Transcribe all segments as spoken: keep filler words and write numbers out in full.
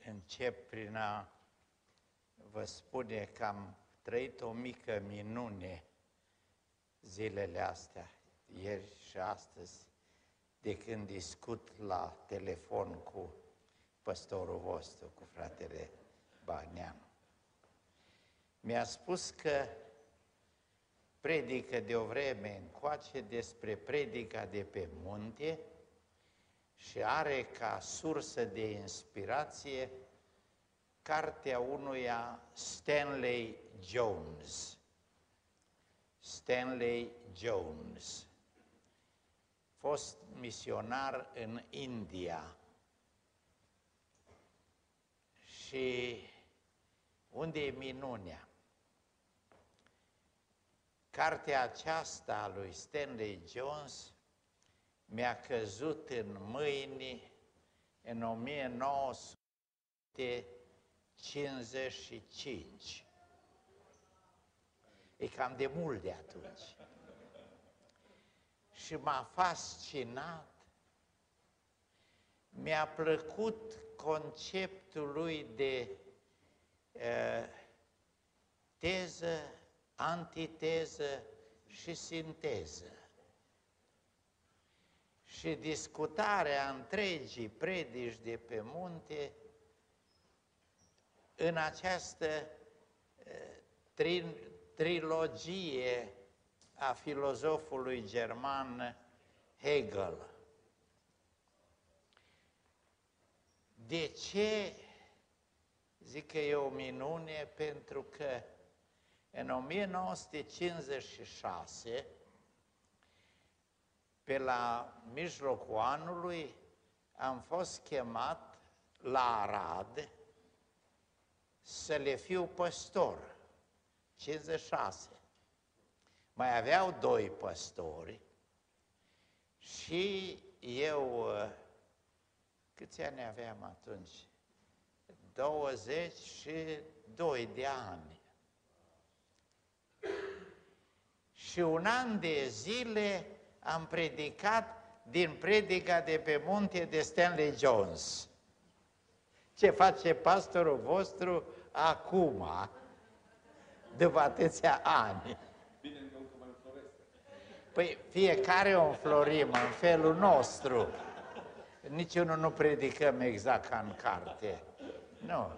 încep prin a vă spune că am trăit o mică minune zilele astea, ieri și astăzi, de când discut la telefon cu păstorul vostru, cu fratele Bagneanu. Mi-a spus că predică de o vreme încoace despre predica de pe munte și are ca sursă de inspirație cartea unuia Stanley Jones. Stanley Jones, fost misionar în India. Și unde e minunea? Cartea aceasta a lui Stanley Jones mi-a căzut în mâini în o mie nouă sute cincizeci și cinci. E cam de mult de atunci. Și m-a fascinat. Mi-a plăcut conceptul lui de uh, teză, antiteză și sinteză. Și discutarea întregii predici de pe munte în această uh, tri, trilogie a filozofului german Hegel. De ce zic că e o minune? Pentru că în o mie nouă sute cincizeci și șase, pe la mijlocul anului, am fost chemat la Arad să le fiu păstor. cincizeci și șase. Mai aveau doi păstori și eu, câți ani aveam atunci? douăzeci și doi de ani. Și un an de zile am predicat din predica de pe munte de Stanley Jones. Ce face pastorul vostru acum, după atâția ani? Bine, încă mai înfloresc. Păi fiecare o înflorim în felul nostru. Niciunul nu predicăm exact ca în carte. Nu.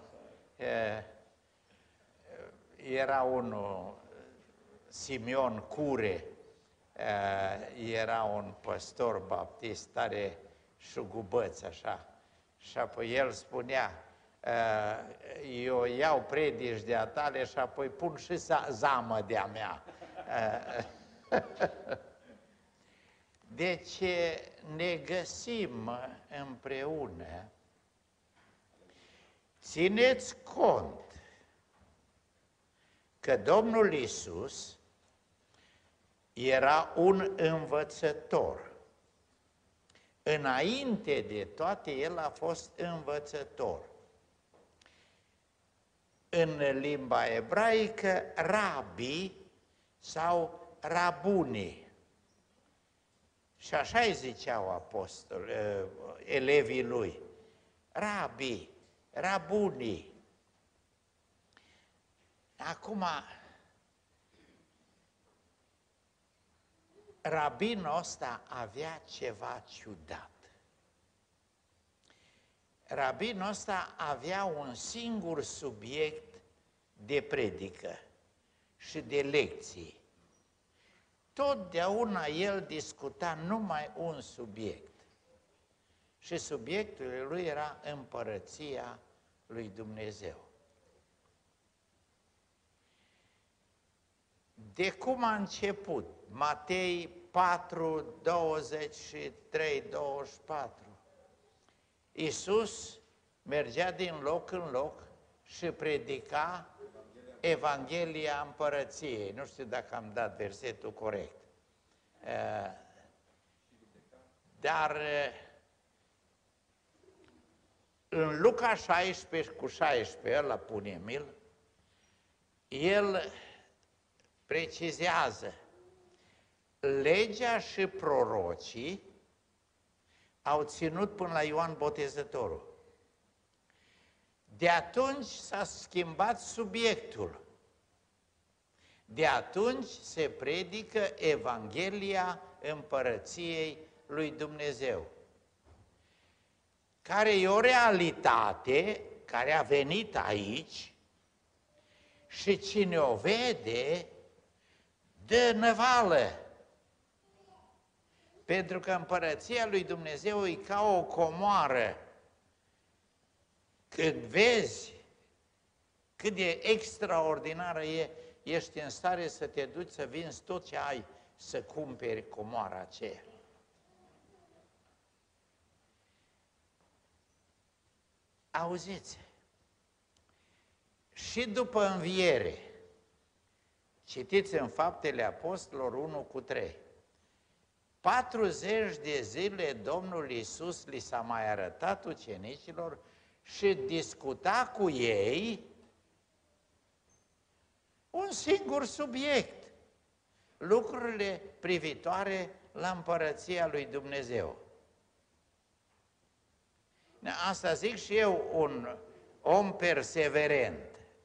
Era unul, Simeon Cure, era un păstor baptist tare șugubăț, așa. Și apoi el spunea, eu iau predici de-a tale și apoi pun și zamă de-a mea. Deci ne găsim împreună. Țineți cont că Domnul Iisus era un învățător. Înainte de toate, El a fost învățător. În limba ebraică, rabi sau rabuni. Și așa îi ziceau apostoli, elevii lui. Rabi, rabuni. Acum, rabinul ăsta avea ceva ciudat. Rabinul ăsta avea un singur subiect de predică și de lecții. Totdeauna el discuta numai un subiect. Și subiectul lui era împărăția lui Dumnezeu. De cum a început? Matei patru, douăzeci și trei, douăzeci și patru. Iisus mergea din loc în loc și predica Evanghelia Împărăției. Nu știu dacă am dat versetul corect. Dar în Luca șaisprezece cu șaisprezece, ăla pune-mi-l, el precizează: legea și prorocii au ținut până la Ioan Botezătorul. De atunci s-a schimbat subiectul. De atunci se predică Evanghelia Împărăției lui Dumnezeu, care e o realitate care a venit aici și cine o vede dă năvală. Pentru că Împărăția lui Dumnezeu e ca o comoară. Când vezi cât de extraordinară e, ești în stare să te duci să vinzi tot ce ai, să cumperi comoara aceea. Auziți, și după înviere, citiți în Faptele Apostolilor unu cu trei, patruzeci de zile Domnul Iisus li s-a mai arătat ucenicilor și discuta cu ei un singur subiect, lucrurile privitoare la Împărăția lui Dumnezeu. Asta zic și eu, un om perseverent,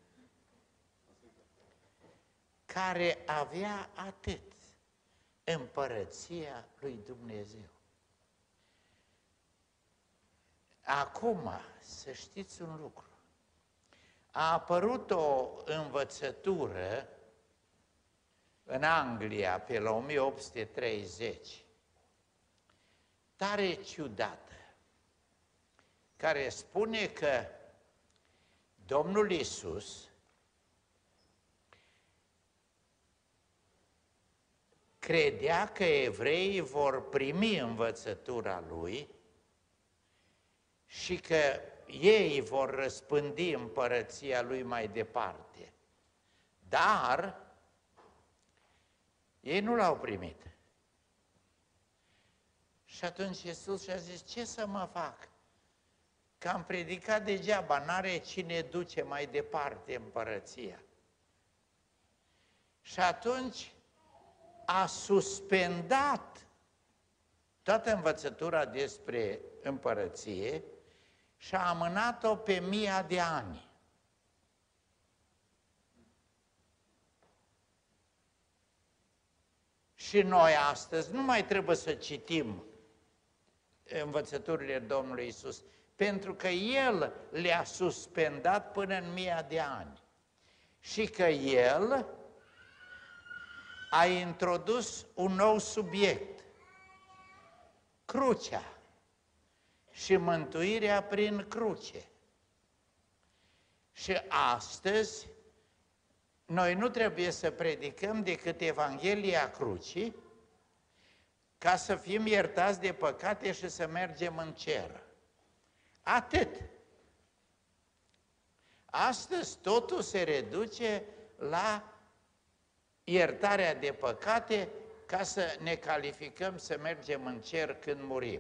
care avea atât Împărăția lui Dumnezeu. Acum, să știți un lucru, a apărut o învățătură în Anglia pe la o mie opt sute treizeci, tare ciudată, care spune că Domnul Iisus credea că evreii vor primi învățătura Lui și că ei vor răspândi împărăția Lui mai departe. Dar ei nu l-au primit. Și atunci Iisus și-a zis, ce să mă fac? Că am predicat degeaba, n-are cine duce mai departe împărăția. Și atunci a suspendat toată învățătura despre împărăție și a amânat-o pe mii de ani. Și noi astăzi nu mai trebuie să citim învățăturile Domnului Iisus, pentru că El le-a suspendat până în mii de ani. Și că El a introdus un nou subiect, crucea și mântuirea prin cruce. Și astăzi noi nu trebuie să predicăm decât Evanghelia crucii ca să fim iertați de păcate și să mergem în cer. Atât. Astăzi totul se reduce la iertarea de păcate ca să ne calificăm să mergem în cer când murim.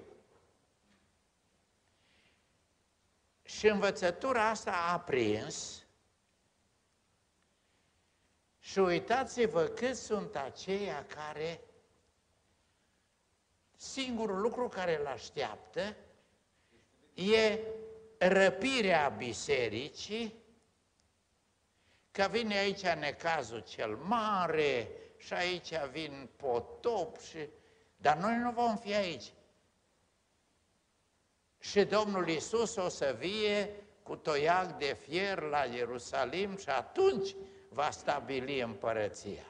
Și învățătura asta a prins și uitați-vă cât sunt aceia care singurul lucru care îl așteaptă e răpirea bisericii, că vine aici necazul cel mare și aici vin potop, și... dar noi nu vom fi aici. Și Domnul Iisus o să vie cu toiac de fier la Ierusalim și atunci va stabili împărăția.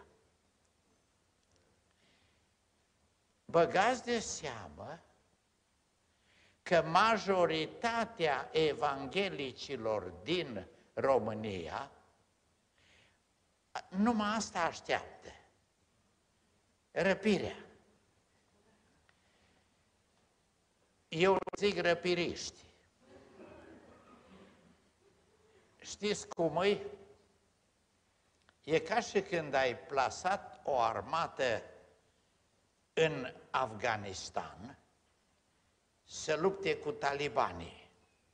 Băgați de seamă că majoritatea evanghelicilor din România numai asta așteaptă, răpirea. Eu zic răpiriști. Știți cum e? E ca și când ai plasat o armată în Afganistan să lupte cu talibanii.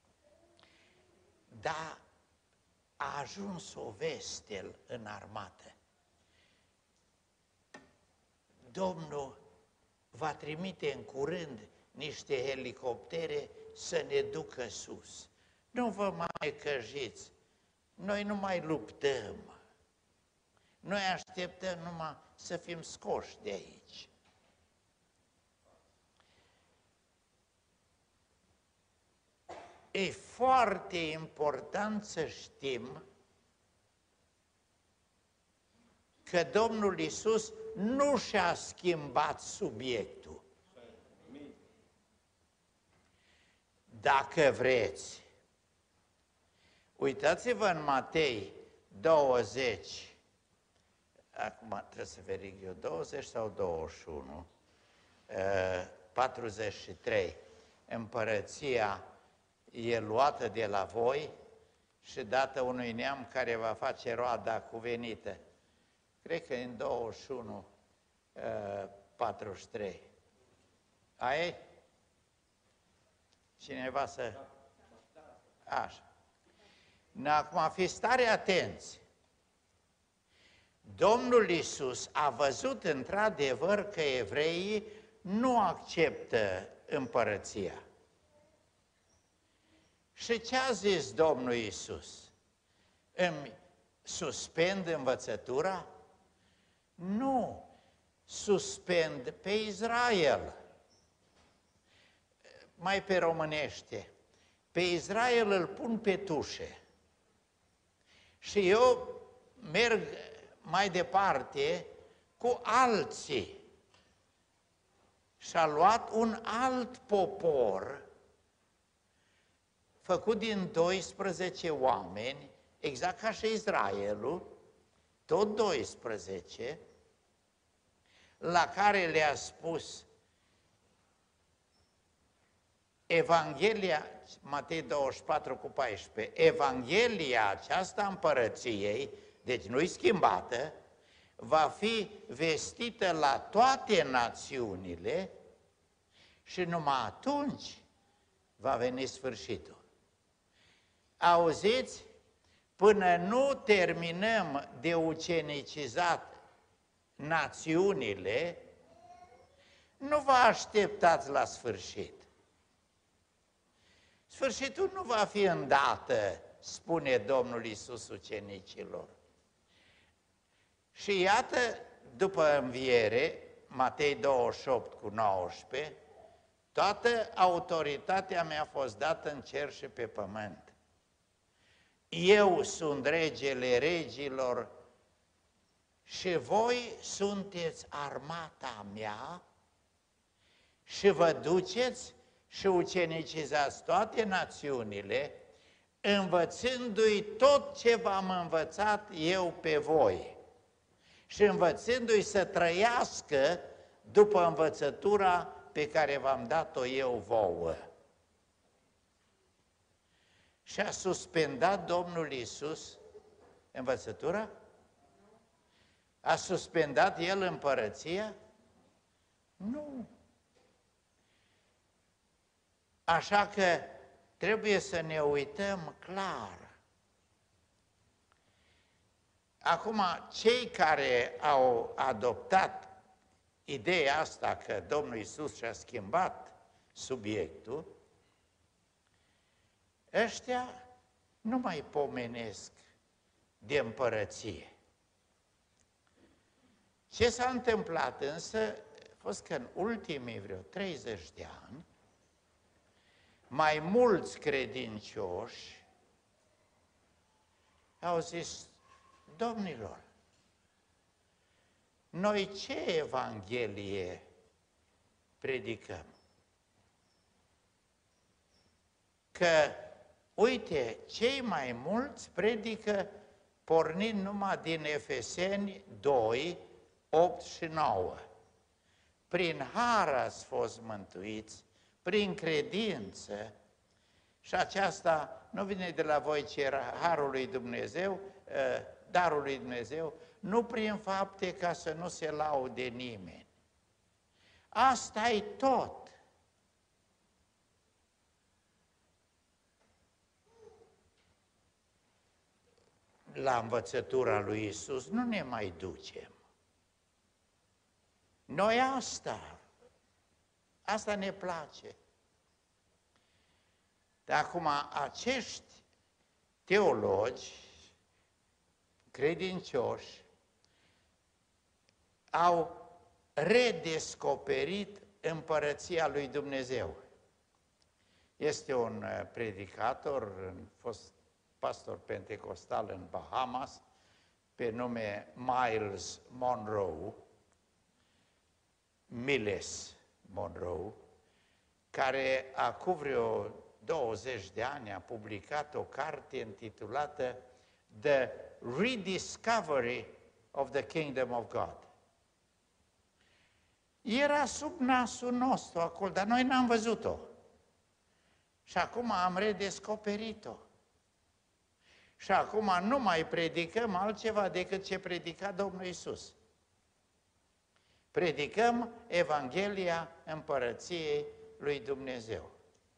Dar a ajuns o veste în armată. Domnul va trimite în curând niște helicoptere să ne ducă sus. Nu vă mai necăjiți, noi nu mai luptăm. Noi așteptăm numai să fim scoși de aici. E foarte important să știm că Domnul Iisus nu și-a schimbat subiectul. Dacă vreți, uitați-vă în Matei douăzeci, acum trebuie să verific eu, douăzeci sau douăzeci și unu, patruzeci și trei, împărăția e luată de la voi și dată unui neam care va face roada cuvenită. Cred că în douăzeci și unu, patruzeci și trei. Ai? Cineva să... Așa. Acum fiți tare atenți. Domnul Iisus a văzut într-adevăr că evreii nu acceptă împărăția. Și ce a zis Domnul Iisus? Îmi suspend învățătura? Nu, suspend pe Israel. Mai pe românește, pe Israel îl pun pe tușe. Și eu merg mai departe cu alții. Și-a luat un alt popor făcut din doisprezece oameni, exact ca și Israelul, tot doisprezece, la care le-a spus Evanghelia, Matei douăzeci și patru cu paisprezece, Evanghelia aceasta împărăției, deci nu-i schimbată, va fi vestită la toate națiunile și numai atunci va veni sfârșitul. Auziți? Până nu terminăm de ucenicizat națiunile, nu vă așteptați la sfârșit. Sfârșitul nu va fi îndată, spune Domnul Iisus ucenicilor. Și iată, după înviere, Matei douăzeci și opt cu nouăsprezece, toată autoritatea mi-a fost dată în cer și pe pământ. Eu sunt regele regilor și voi sunteți armata mea și vă duceți și ucenicizați toate națiunile, învățându-i tot ce v-am învățat eu pe voi și învățându-i să trăiască după învățătura pe care v-am dat-o eu vouă. Și a suspendat Domnul Iisus învățătura? A suspendat El împărăția? Nu. Așa că trebuie să ne uităm clar. Acum, cei care au adoptat ideea asta că Domnul Iisus și-a schimbat subiectul, ăștia nu mai pomenesc de împărăție. Ce s-a întâmplat însă a fost că în ultimii vreo treizeci de ani, mai mulți credincioși au zis, domnilor, noi ce Evanghelie predicăm? Că, uite, cei mai mulți predică pornind numai din Efeseni doi, opt și nouă. Prin har ați fost mântuiți, prin credință, și aceasta nu vine de la voi, ci harul lui Dumnezeu, darul lui Dumnezeu, nu prin fapte ca să nu se laude nimeni. Asta-i tot. La învățătura lui Iisus nu ne mai ducem. Noi asta, asta ne place. Dar acum acești teologi credincioși au redescoperit împărăția lui Dumnezeu. Este un predicator, un fost pastor pentecostal în Bahamas, pe nume Miles Monroe, Miles Monroe, care acum vreo douăzeci de ani a publicat o carte intitulată The Rediscovery of the Kingdom of God. Era sub nasul nostru acolo, dar noi n-am văzut-o. Și acum am redescoperit-o. Și acum nu mai predicăm altceva decât ce predica Domnul Iisus. Predicăm Evanghelia Împărăției lui Dumnezeu.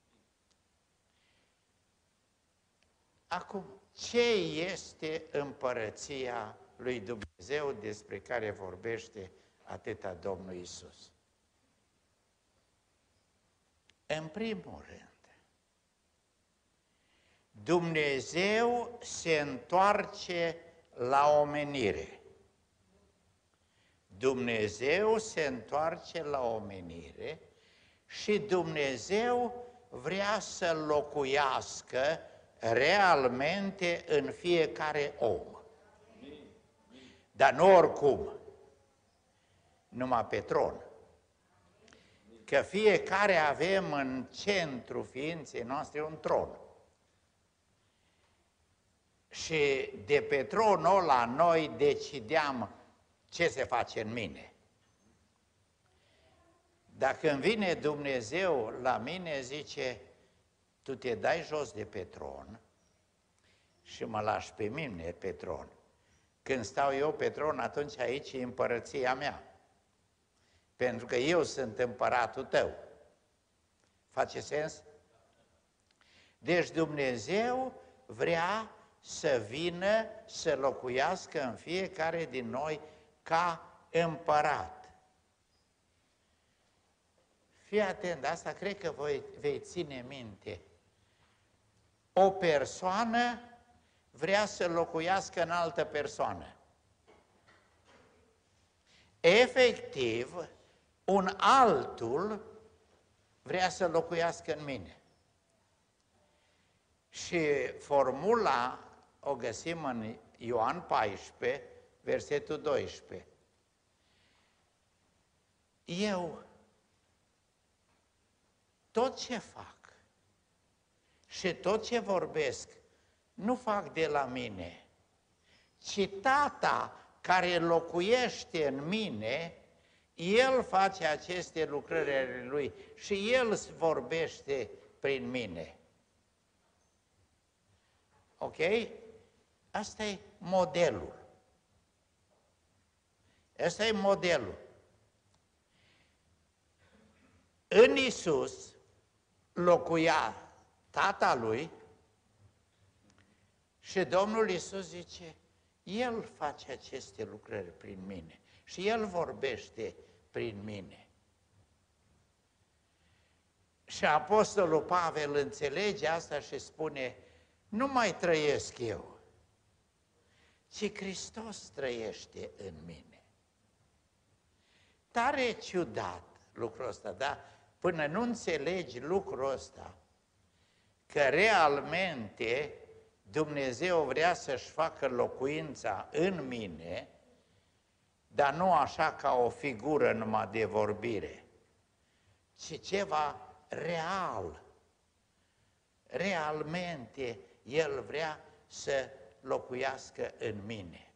Acum, ce este Împărăția lui Dumnezeu despre care vorbește atâta Domnul Iisus? În primul rând, Dumnezeu se întoarce la omenire. Dumnezeu se întoarce la omenire și Dumnezeu vrea să locuiască realmente în fiecare om. Dar nu oricum, numai pe tron. Că fiecare avem în centru ființei noastre un tron. Și de pe tronul ăla noi decideam ce se face în mine. Dacă îmi vine Dumnezeu la mine, zice, tu te dai jos de pe tron și mă lași pe mine pe tron. Când stau eu pe tron, atunci aici e împărăția mea. Pentru că eu sunt împăratul tău. Face sens? Deci Dumnezeu vrea să vină să locuiască în fiecare din noi ca împărat. Fii atent, asta cred că voi vei ține minte. O persoană vrea să locuiască în altă persoană. Efectiv, un altul vrea să locuiască în mine. Și formula o găsim în Ioan paisprezece, versetul doisprezece. Eu tot ce fac și tot ce vorbesc nu fac de la mine, ci Tata care locuiește în mine, El face aceste lucrări ale Lui și El vorbește prin mine. Ok? Asta e modelul. Asta e modelul. În Iisus locuia Tatălui și Domnul Iisus zice, El face aceste lucrări prin mine și El vorbește prin mine. Și Apostolul Pavel înțelege asta și spune, nu mai trăiesc eu, ci Hristos trăiește în mine. Tare ciudat lucrul ăsta, dar până nu înțelegi lucrul ăsta, că realmente Dumnezeu vrea să-și facă locuința în mine, dar nu așa ca o figură numai de vorbire, ci ceva real. Realmente El vrea să locuiască în mine.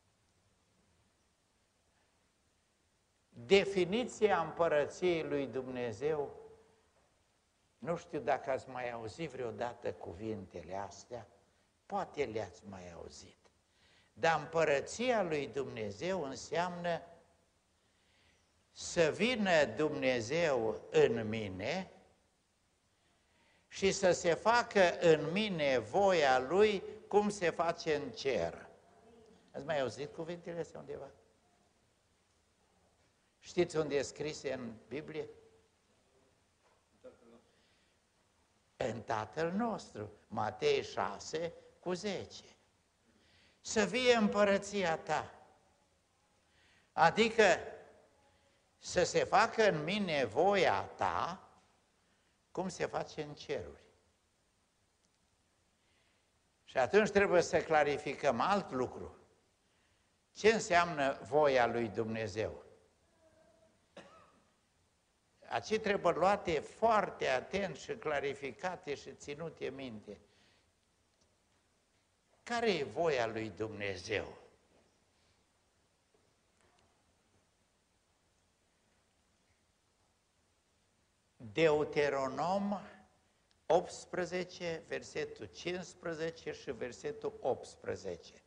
Definiția împărăției lui Dumnezeu, nu știu dacă ați mai auzit vreodată cuvintele astea, poate le-ați mai auzit. Dar împărăția lui Dumnezeu înseamnă să vină Dumnezeu în mine și să se facă în mine voia Lui cum se face în cer. Ați mai auzit cuvintele astea undeva? Știți unde e scrise în Biblie? în Tatăl nostru, Matei șase cu zece. Să fie împărăția ta. Adică să se facă în mine voia ta, cum se face în ceruri. Și atunci trebuie să clarificăm alt lucru. Ce înseamnă voia lui Dumnezeu? Aici trebuie luate foarte atent și clarificate și ținute minte. Care e voia lui Dumnezeu? Deuteronom optsprezece, versetul cincisprezece și versetul optsprezece.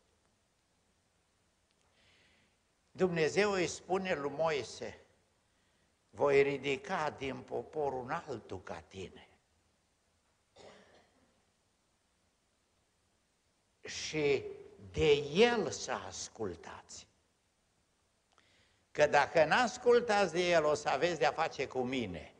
Dumnezeu îi spune lui Moise, voi ridica din popor un altul ca tine. Și de el să ascultați. Că dacă n-ascultați de el, o să aveți de-a face cu mine.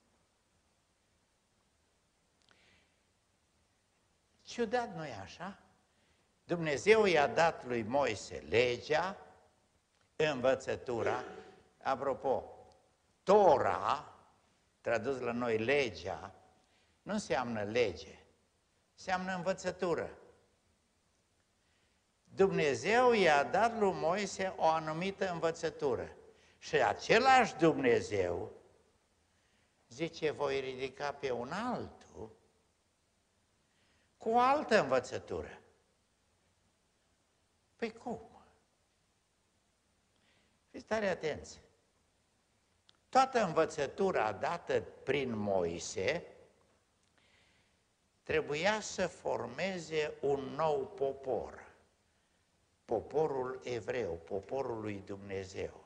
Ciudat, nu-i așa? Dumnezeu i-a dat lui Moise legea, învățătura. Apropo, Tora, tradus la noi legea, nu înseamnă lege, înseamnă învățătură. Dumnezeu i-a dat lui Moise o anumită învățătură. Și același Dumnezeu zice, voi ridica pe un altul cu o altă învățătură. Păi cum? Fiți tare atenți. Toată învățătura dată prin Moise trebuia să formeze un nou popor. Poporul evreu, poporul lui Dumnezeu.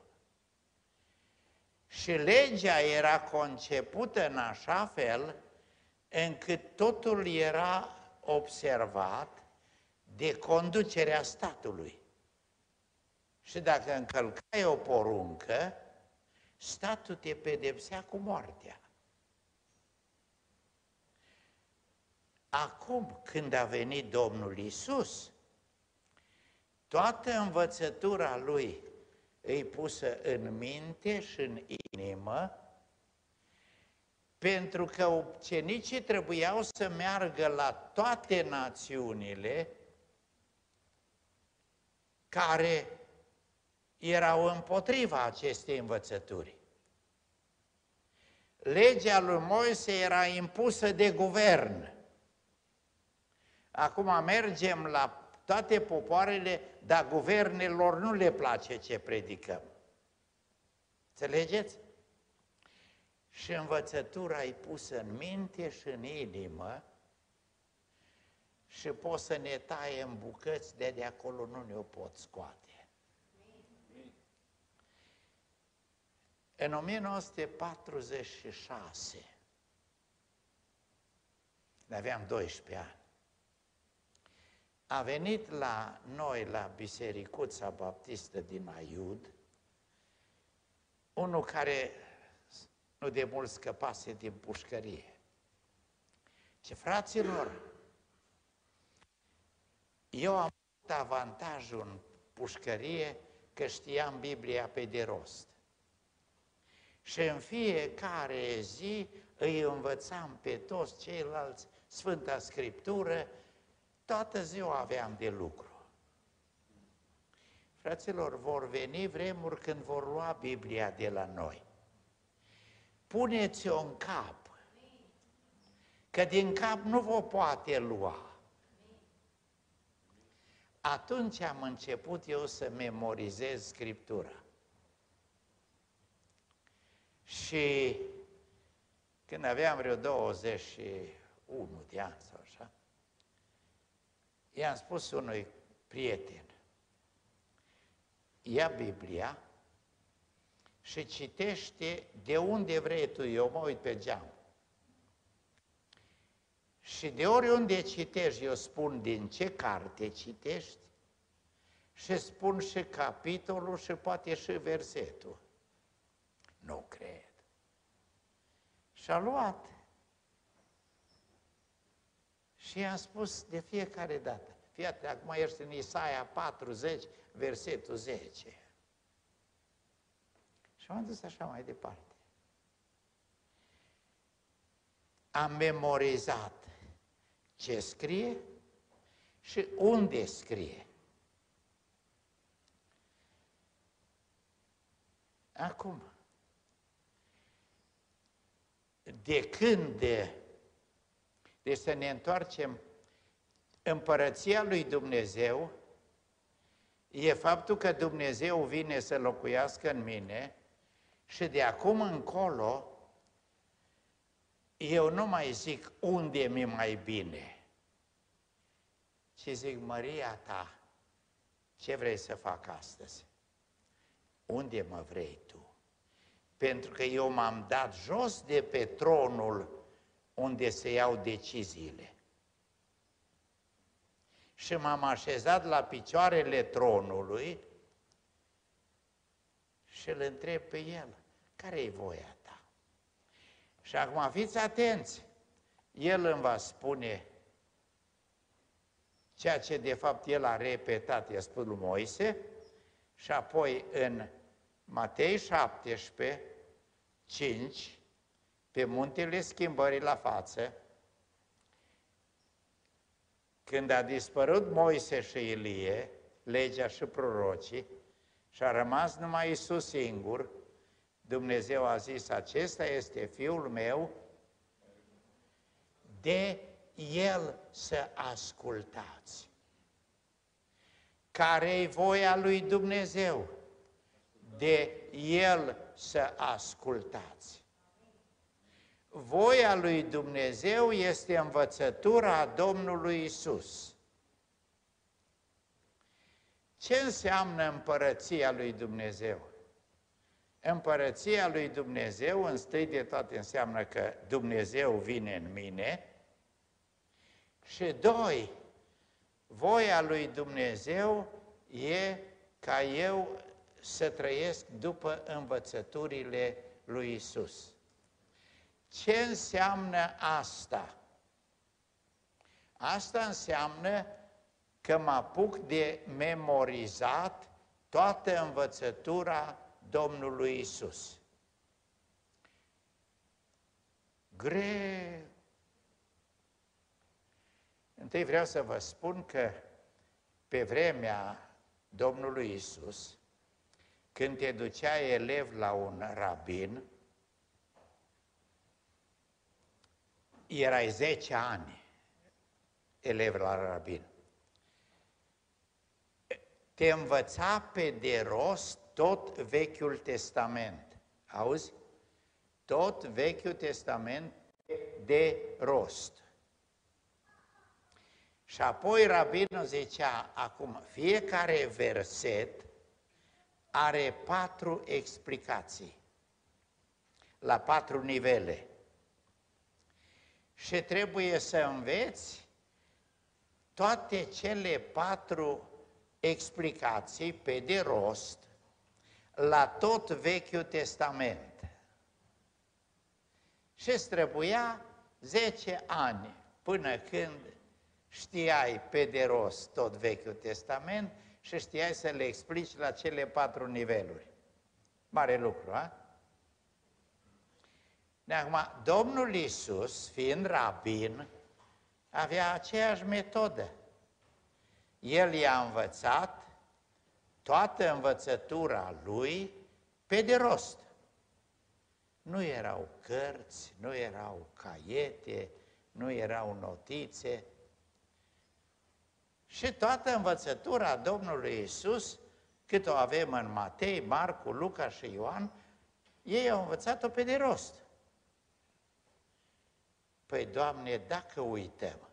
Și legea era concepută în așa fel încât totul era observat de conducerea statului. Și dacă încălcai o poruncă, statul te pedepsea cu moartea. Acum, când a venit Domnul Iisus, toată învățătura Lui îi pusă în minte și în inimă, pentru că ucenicii trebuiau să meargă la toate națiunile care erau împotriva acestei învățături. Legea lui Moise era impusă de guvern. Acum mergem la toate popoarele, dar guvernelor nu le place ce predicăm. Înțelegeți? Și învățătura e pusă în minte și în inimă și poți să ne taie în bucăți, de de acolo nu ne-o pot scoate. În o mie nouă sute patruzeci și șase, aveam doisprezece ani, a venit la noi, la Bisericuța Baptistă din Aiud, unul care nu de mult scăpase din pușcărie. Ce fraților, eu am avut avantajul în pușcărie că știam Biblia pe de rost. Și în fiecare zi îi învățam pe toți ceilalți Sfânta Scriptură, toată ziua aveam de lucru. Fraților, vor veni vremuri când vor lua Biblia de la noi. Puneți-o în cap, că din cap nu vă poate lua. Atunci am început eu să memorizez Scriptura. Și când aveam vreo douăzeci și unu de ani sau așa, i-am spus unui prieten, ia Biblia și citește de unde vrei tu, eu mă uit pe geam. Și de oriunde citești, eu spun din ce carte citești și spun și capitolul și poate și versetul. Nu cred. Și-a luat Și i-am spus de fiecare dată, fii atent, acum ești în Isaia patruzeci, versetul zece. Și m-am dus așa mai departe. Am memorizat ce scrie și unde scrie. Acum, de când, de, de să ne întoarcem, împărăția lui Dumnezeu e faptul că Dumnezeu vine să locuiască în mine și de acum încolo eu nu mai zic unde mi mai bine, ci zic, Maria ta, ce vrei să fac astăzi? Unde mă vrei tu? Pentru că eu m-am dat jos de pe tronul unde se iau deciziile. Și m-am așezat la picioarele tronului și îl întreb pe el, care-i voia ta? Și acum fiți atenți, el îmi va spune ceea ce de fapt el a repetat, i-a spus lui Moise, și apoi în Matei șaptesprezece, cinci, pe muntele schimbării la față, când a dispărut Moise și Ilie, legea și prorocii, și a rămas numai Iisus singur, Dumnezeu a zis, acesta este Fiul meu, de El să ascultați. Care-i voia lui Dumnezeu? De El să ascultați. Voia lui Dumnezeu este învățătura Domnului Isus. Ce înseamnă împărăția lui Dumnezeu? Împărăția lui Dumnezeu, întâi de toate, înseamnă că Dumnezeu vine în mine și doi, voia lui Dumnezeu e ca eu să trăiesc după învățăturile lui Isus. Ce înseamnă asta? Asta înseamnă că mă apuc de memorizat toată învățătura Domnului Isus. Greu. Întâi vreau să vă spun că pe vremea Domnului Isus, când te ducea elev la un rabin, erai zece ani elev la rabin. Te învăța pe de rost tot Vechiul Testament. Auzi? Tot Vechiul Testament de rost. Și apoi rabinul zicea, acum, fiecare verset are patru explicații, la patru nivele. Și trebuie să înveți toate cele patru explicații pe de rost la tot Vechiul Testament. Și îți trebuia zece ani până când știai pe de rost tot Vechiul Testament și știai să le explici la cele patru niveluri. Mare lucru, a? De acum, Domnul Iisus, fiind rabin, avea aceeași metodă. El i-a învățat toată învățătura lui pe de rost. Nu erau cărți, nu erau caiete, nu erau notițe. Și toată învățătura Domnului Iisus, cât o avem în Matei, Marcu, Luca și Ioan, ei au învățat-o pe de rost. Păi, Doamne, dacă uităm,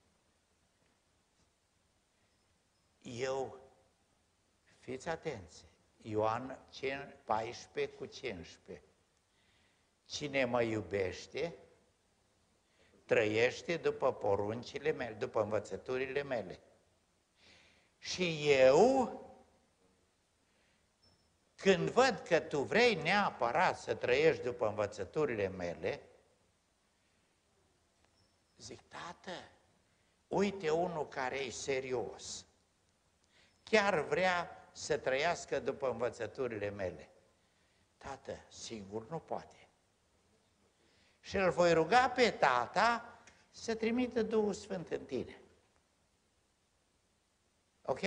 eu, fiți atenți, Ioan paisprezece cu cincisprezece, cine mă iubește, trăiește după poruncile mele, după învățăturile mele. Și eu, când văd că tu vrei neapărat să trăiești după învățăturile mele, zic, Tată, Uite unul care e serios, chiar vrea să trăiască după învățăturile mele. Tată, sigur nu poate. Și îl voi ruga pe tata să trimită Duhul Sfânt în tine. Ok?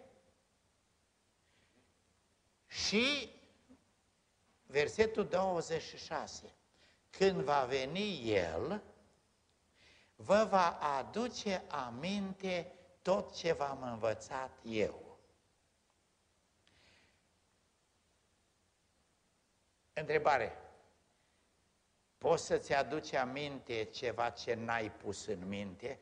Și versetul douăzeci și șase. Când va veni El, vă va aduce aminte tot ce v-am învățat eu. Întrebare. Poți să-ți aduci aminte ceva ce n-ai pus în minte?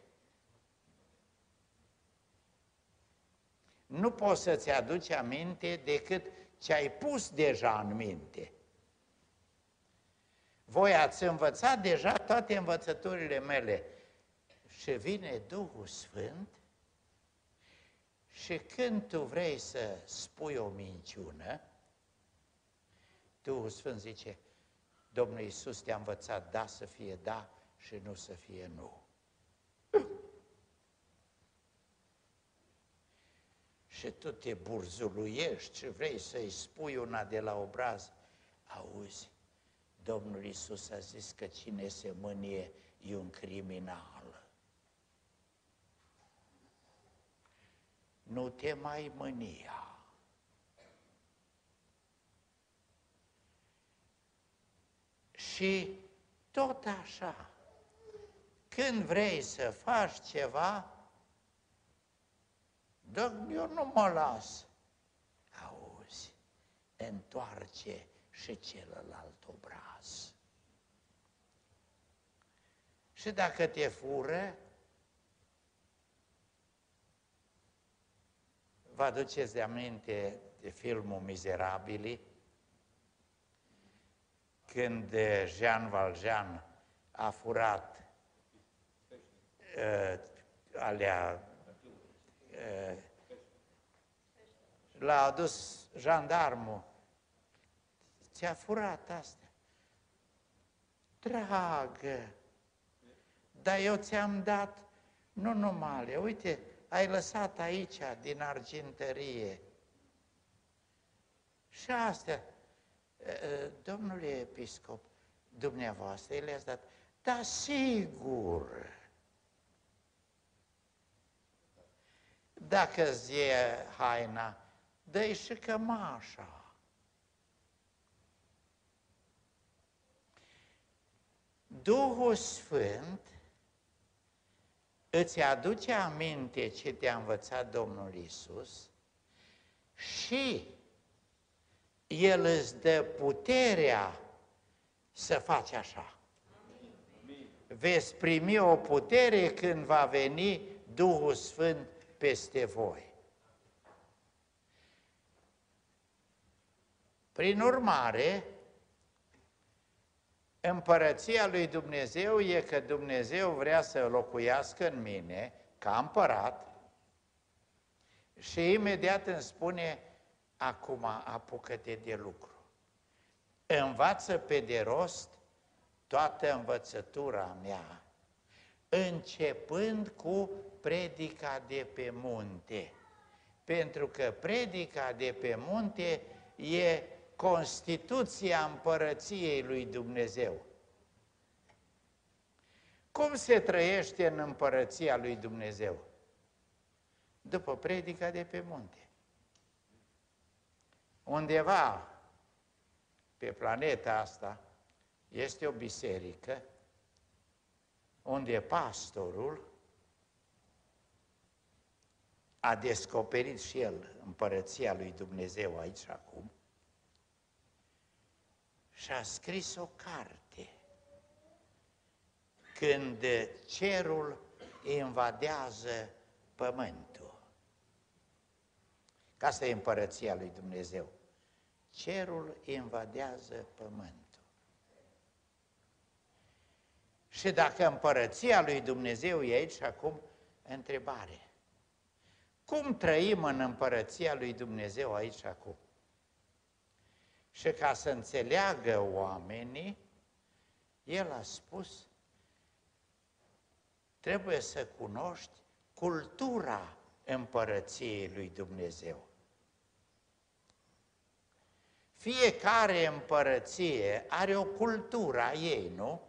Nu poți să-ți aduci aminte decât ce ai pus deja în minte. Voi ați învățat deja toate învățăturile mele. Și vine Duhul Sfânt și când tu vrei să spui o minciună, Duhul Sfânt zice, Domnul Iisus te-a învățat da să fie da și nu să fie nu. Și tu te burzuluiești și vrei să-i spui una de la obraz. Auzi, Domnul Iisus a zis că cine se mânie e un criminal. Nu te mai mânia. Și tot așa, când vrei să faci ceva, Dom'le, eu nu mă las. Auzi, întoarce și celălalt obraz. Și dacă te fură, vă aduceți de aminte de filmul Mizerabili? Când Jean Valjean a furat uh, alea, uh, l-a adus jandarmul, ți-a furat astea. Dragă, dar eu ți-am dat, nu numai, uite, ai lăsat aici din argintărie. Și astea, domnule episcop, dumneavoastră, el le-ați dat, da, sigur. Dacă-ți e haina, dă-i și cămașa. Duhul Sfânt îți aduce aminte ce te-a învățat Domnul Iisus și El îți dă puterea să faci așa. Amin. Veți primi o putere când va veni Duhul Sfânt peste voi. Prin urmare, împărăția lui Dumnezeu e că Dumnezeu vrea să locuiască în mine ca împărat și imediat îmi spune, acum apucă-te de lucru. Învață pe de rost toată învățătura mea, începând cu predica de pe munte. Pentru că predica de pe munte e constituția împărăției lui Dumnezeu. Cum se trăiește în împărăția lui Dumnezeu? După predica de pe munte. Undeva pe planeta asta este o biserică unde pastorul a descoperit și el împărăția lui Dumnezeu aici acum și a scris o carte când cerul invadează pământul. Că asta e împărăția lui Dumnezeu. Cerul invadează pământul. Și dacă împărăția lui Dumnezeu e aici acum, întrebare. Cum trăim în împărăția lui Dumnezeu aici acum? Și ca să înțeleagă oamenii, el a spus, trebuie să cunoști cultura împărăției lui Dumnezeu. Fiecare împărăție are o cultură a ei, nu?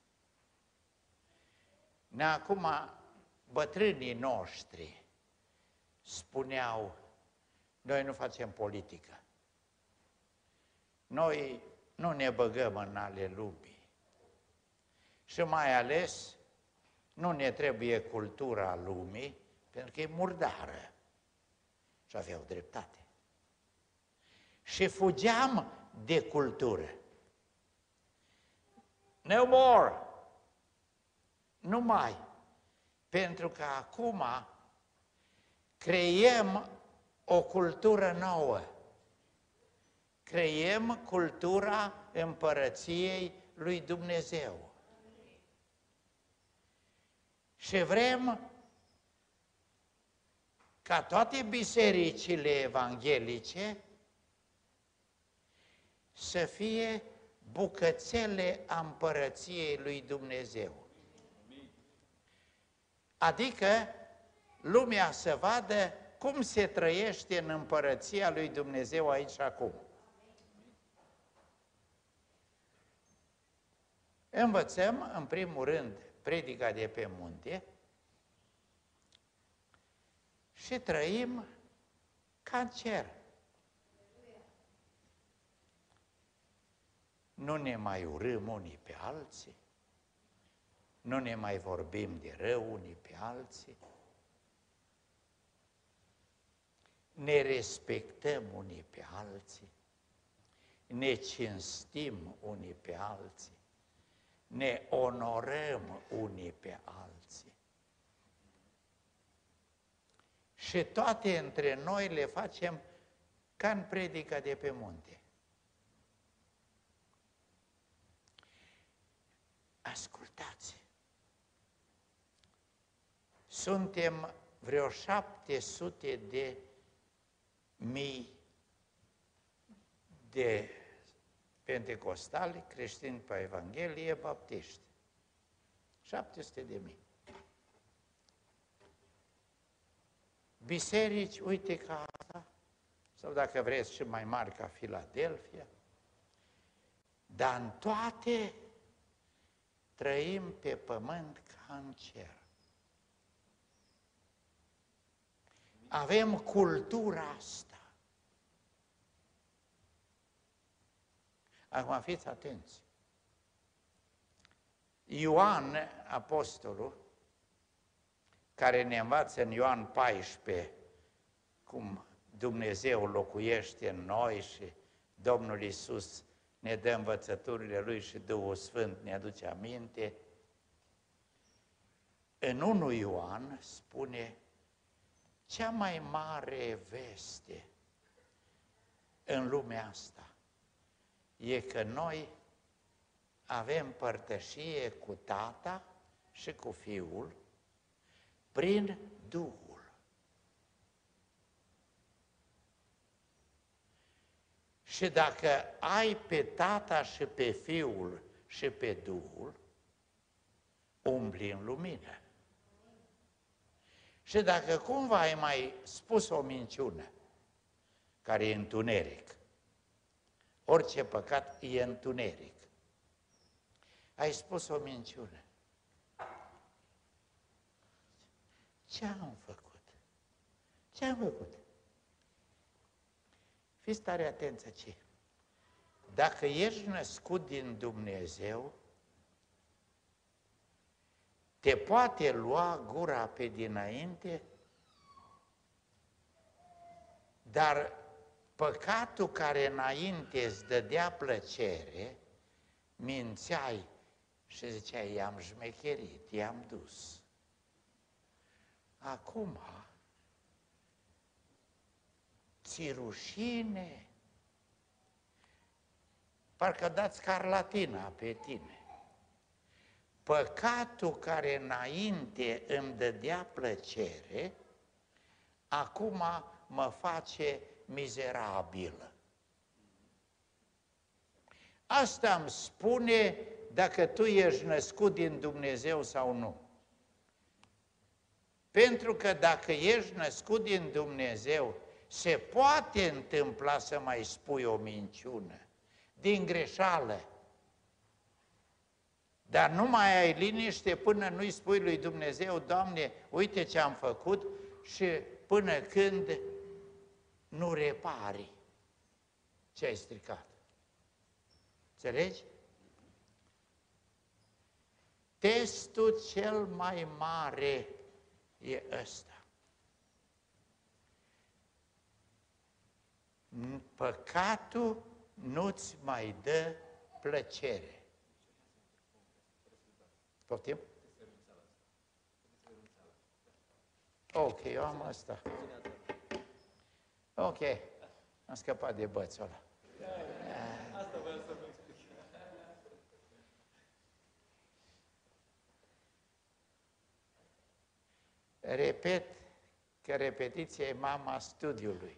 Acum, bătrânii noștri spuneau, noi nu facem politică. Noi nu ne băgăm în ale lumii. Și mai ales, nu ne trebuie cultura lumii, pentru că e murdară. Și aveau dreptate. Și fugeam de cultură. No more! Nu mai. Pentru că acum creiem o cultură nouă. Creiem cultura împărăției lui Dumnezeu. Și vrem ca toate bisericile evanghelice să fie bucățele a împărăției lui Dumnezeu. Adică lumea să vadă cum se trăiește în împărăția lui Dumnezeu aici și acum. Învățăm, în primul rând, predica de pe munte și trăim ca în cer. Nu ne mai urâm unii pe alții, nu ne mai vorbim de rău unii pe alții, ne respectăm unii pe alții, ne cinstim unii pe alții, ne onorăm unii pe alții. Și toate între noi le facem ca în predica de pe munte. Ascultați! Suntem vreo șapte sute de mii de pentecostali, creștini pe Evanghelie, baptiști. șapte sute de mii. Biserici, uite ca asta, sau dacă vreți și mai mari ca Filadelfia, dar în toate trăim pe pământ ca în cer. Avem cultura asta. Acum fiți atenți. Ioan, apostolul, care ne învață în Ioan paisprezece cum Dumnezeu locuiește în noi și Domnul Iisus ne dă învățăturile Lui și Duhul Sfânt ne aduce aminte, în unu Ioan spune cea mai mare veste în lumea asta e că noi avem părtășie cu Tata și cu Fiul prin Duhul. Și dacă ai pe Tata și pe Fiul și pe Duhul, umbli în lumină. Și dacă cumva ai mai spus o minciună, care e întuneric, orice păcat e întuneric, ai spus o minciună. Ce am făcut? Ce am făcut? Fiți tare atenți aici. Dacă ești născut din Dumnezeu, te poate lua gura pe dinainte, dar păcatul care înainte îți dădea plăcere, mințeai și ziceai, i-am șmecherit, i-am dus. Acum, ți rușine, parcă dați scarlatina pe tine. Păcatul care înainte îmi dădea plăcere, acum mă face mizerabilă. Asta îmi spune dacă tu ești născut din Dumnezeu sau nu. Pentru că dacă ești născut din Dumnezeu, se poate întâmpla să mai spui o minciună, din greșeală. Dar nu mai ai liniște până nu-i spui lui Dumnezeu, Doamne, uite ce am făcut, și până când nu repari ce ai stricat. Înțelegi? Testul cel mai mare e ăsta. Păcatul nu-ți mai dă plăcere. Poftim? Ok, eu am asta. Ok, am scăpat de bățul ăla. Asta vreau să vă explic. Repet că repetiția e mama studiului.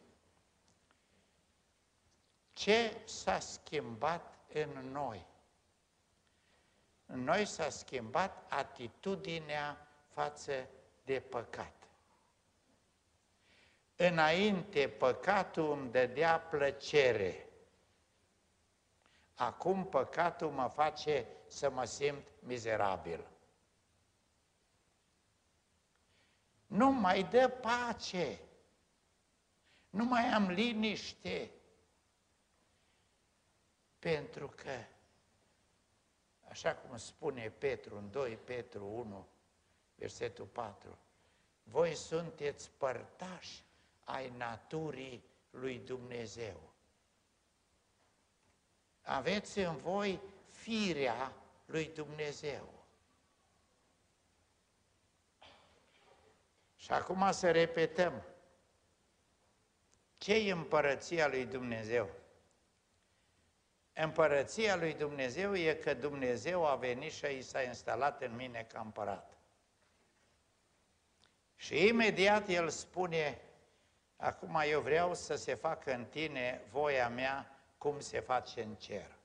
Ce s-a schimbat în noi? În noi s-a schimbat atitudinea față de păcat. Înainte, păcatul îmi dădea plăcere. Acum păcatul mă face să mă simt mizerabil. Nu mai dă pace. Nu mai am liniște. Pentru că, așa cum spune Petru în doi Petru unu, versetul patru, voi sunteți părtași ai naturii lui Dumnezeu. Aveți în voi firea lui Dumnezeu. Și acum să repetăm. Ce e împărăția lui Dumnezeu? Împărăția lui Dumnezeu e că Dumnezeu a venit și i s-a instalat în mine ca împărat. Și imediat El spune, acum eu vreau să se facă în tine voia mea cum se face în cer.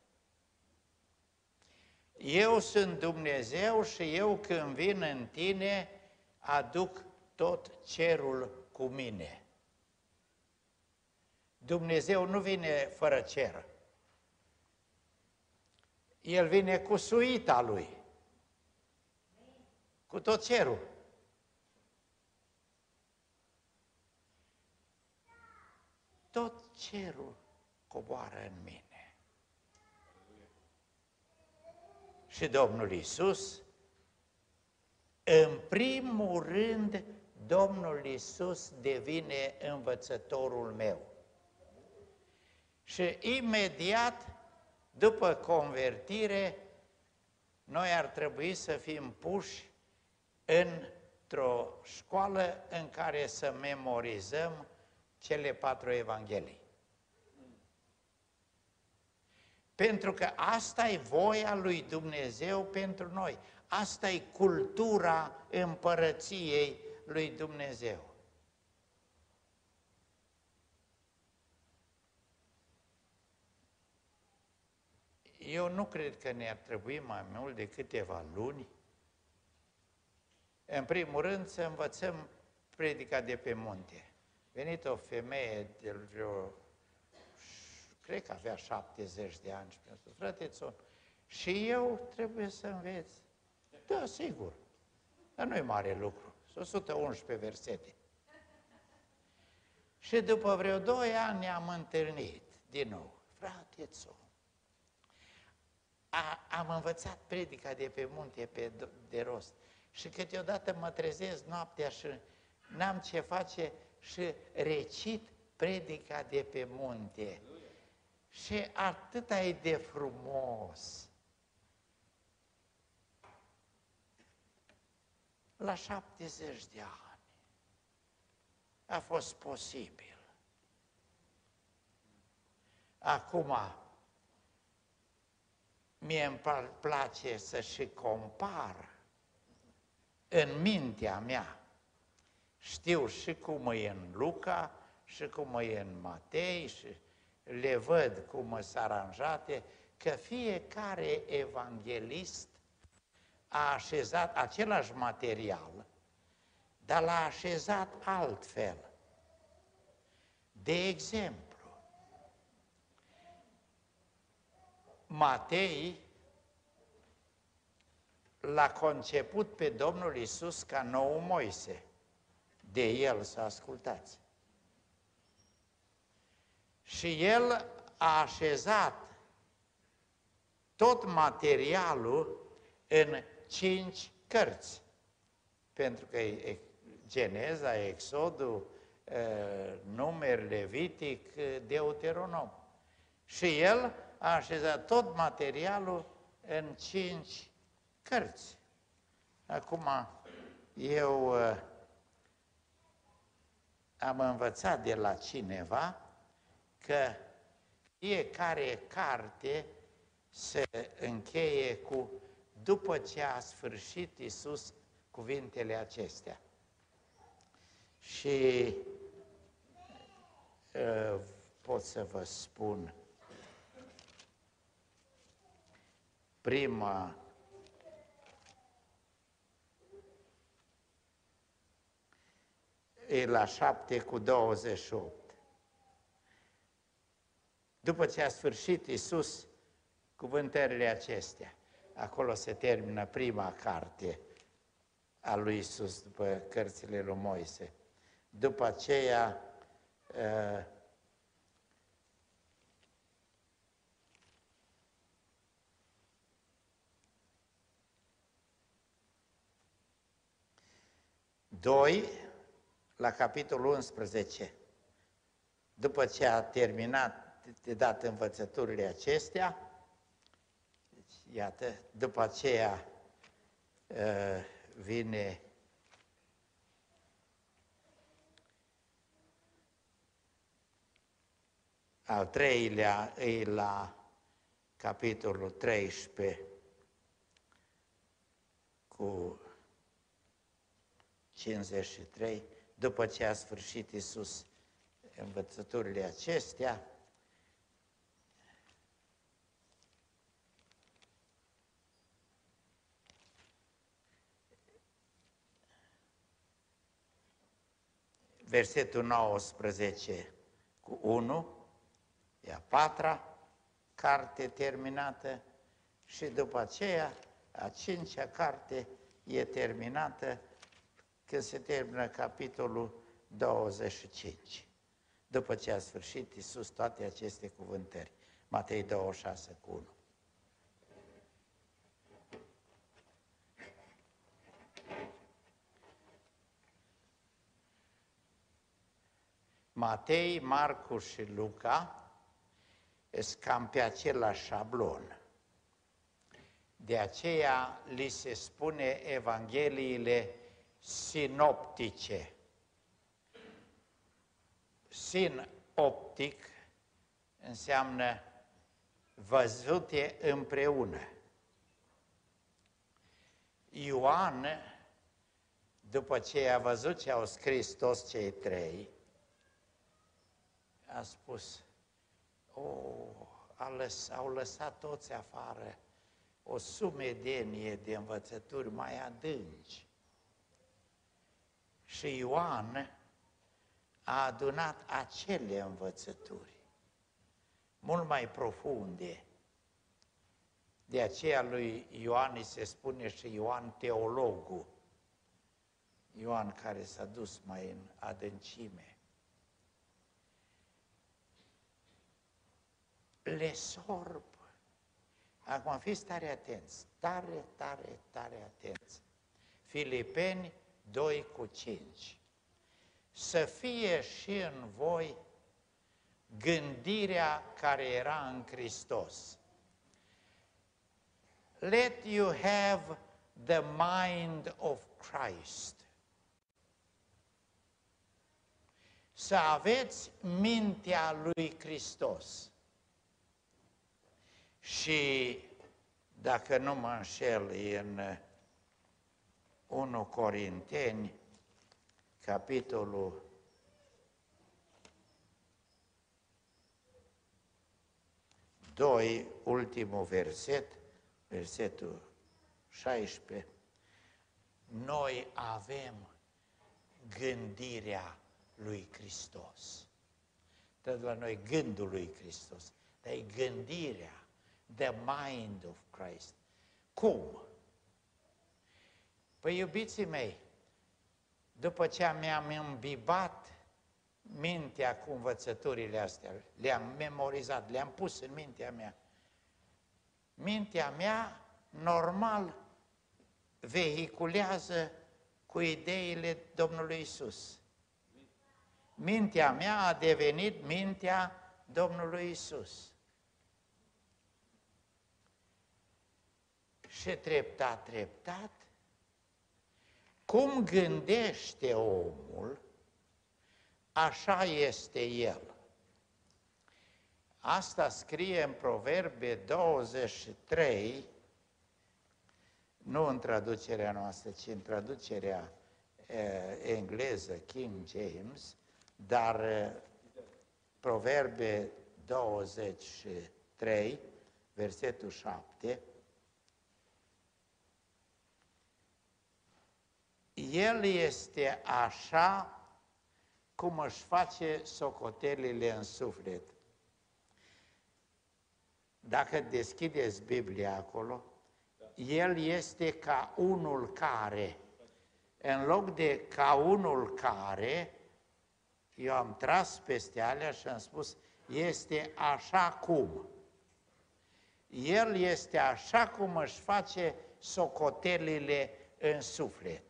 Eu sunt Dumnezeu și eu când vin în tine aduc tot cerul cu mine. Dumnezeu nu vine fără cer. El vine cu suita lui, cu tot cerul. Tot cerul coboară în mine. Și Domnul Iisus, în primul rând, Domnul Iisus devine învățătorul meu. Și imediat, după convertire, noi ar trebui să fim puși într-o școală în care să memorizăm cele patru evanghelii. Pentru că asta e voia lui Dumnezeu pentru noi. Asta e cultura împărăției lui Dumnezeu. Eu nu cred că ne-ar trebui mai mult de câteva luni. În primul rând să învățăm predica de pe munte. Venit o femeie de vreo, cred că avea șaptezeci de ani și mi-a spus, frate, și eu trebuie să înveț. Da, sigur, dar nu-i mare lucru, sunt o sută unsprezece versete. Și după vreo doi ani ne-am întâlnit din nou. Frate, am învățat predica de pe munte pe, de rost și câteodată mă trezesc noaptea și n-am ce face și recit predica de pe munte. Și atât e de frumos. La șaptezeci de ani a fost posibil. Acum, mie îmi place să și compar în mintea mea. Știu și cum e în Luca, și cum e în Matei, și le văd cum sunt aranjate, că fiecare evanghelist a așezat același material, dar l-a așezat altfel. De exemplu, Matei l-a conceput pe Domnul Iisus ca nou Moise. De el să ascultați. Și el a așezat tot materialul în cinci cărți. Pentru că e Geneza, Exodul, Numeri, Levitic, Deuteronom. Și el a așezat tot materialul în cinci cărți. Acum, eu am învățat de la cineva că fiecare carte se încheie cu după ce a sfârșit Iisus cuvintele acestea. Și uh, pot să vă spun prima e la șapte cu douăzeci și opt. După ce a sfârșit Iisus cuvântările acestea, acolo se termină prima carte a lui Iisus după cărțile lui Moise. După aceea, uh, doi, la capitolul unsprezece, după ce a terminat de dat învățăturile acestea, deci, iată, după aceea uh, vine al treilea, e la capitolul treisprezece cu cincizeci și trei, după ce a sfârșit Iisus învățăturile acestea, versetul nouăsprezece cu unu, e a patra carte terminată și după aceea a cincea carte e terminată când se termină capitolul douăzeci și cinci. După ce a sfârșit Iisus toate aceste cuvântări. Matei douăzeci și șase cu unu. Matei, Marcu și Luca sunt cam pe același șablon. De aceea li se spune evangheliile sinoptice. Sinoptic înseamnă văzute împreună. Ioan, după ce a văzut ce au scris toți cei trei, a spus, oh, a lăs, au lăsat toți afară o sumedenie de învățături mai adânci. Și Ioan a adunat acele învățături, mult mai profunde. De aceea lui Ioan îi se spune și Ioan teologul, Ioan care s-a dus mai în adâncime. Le sorb. Acum fiți tare atenți, tare, tare, tare atenți. Filipeni doi cu cinci. Să fie și în voi gândirea care era în Hristos. Let you have the mind of Christ. Să aveți mintea lui Hristos. Și dacă nu mă înșel, în unu Corinteni, capitolul doi, ultimul verset, versetul șaisprezece, noi avem gândirea lui Hristos. Tot la noi gândul lui Hristos, dar e gândirea, the mind of Christ. Cum? Păi, iubiții mei, după ce mi-am imbibat mintea cu învățăturile astea, le-am memorizat, le-am pus în mintea mea, mintea mea, normal, vehiculează cu ideile Domnului Iisus. Mintea mea a devenit mintea Domnului Iisus. Și treptat, treptat, cum gândește omul, așa este el. Asta scrie în Proverbe douăzeci și trei, nu în traducerea noastră, ci în traducerea eh, engleză, King James, dar eh, Proverbe douăzeci și trei, versetul șapte, el este așa cum își face socotelile în suflet. Dacă deschideți Biblia acolo, el este ca unul care, în loc de ca unul care, eu am tras peste alea și am spus, este așa cum. El este așa cum își face socotelile în suflet.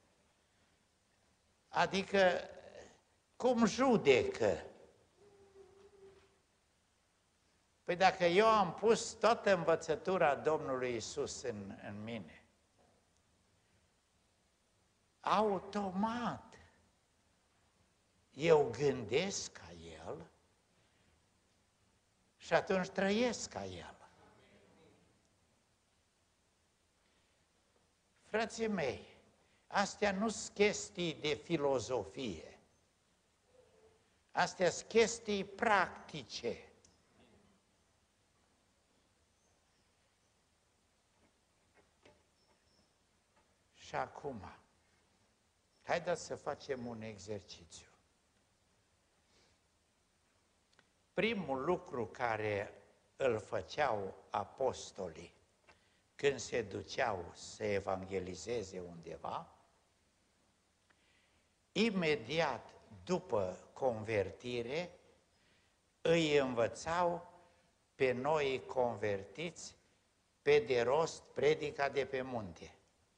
Adică, cum judecă? Păi dacă eu am pus toată învățătura Domnului Iisus în, în mine, automat eu gândesc ca El și atunci trăiesc ca El. Frații mei, astea nu sunt chestii de filozofie, astea sunt chestii practice. Și acum, haideți să facem un exercițiu. Primul lucru care îl făceau apostolii când se duceau să evangelizeze undeva, imediat după convertire, îi învățau pe noi convertiți pe de rost predica de pe munte.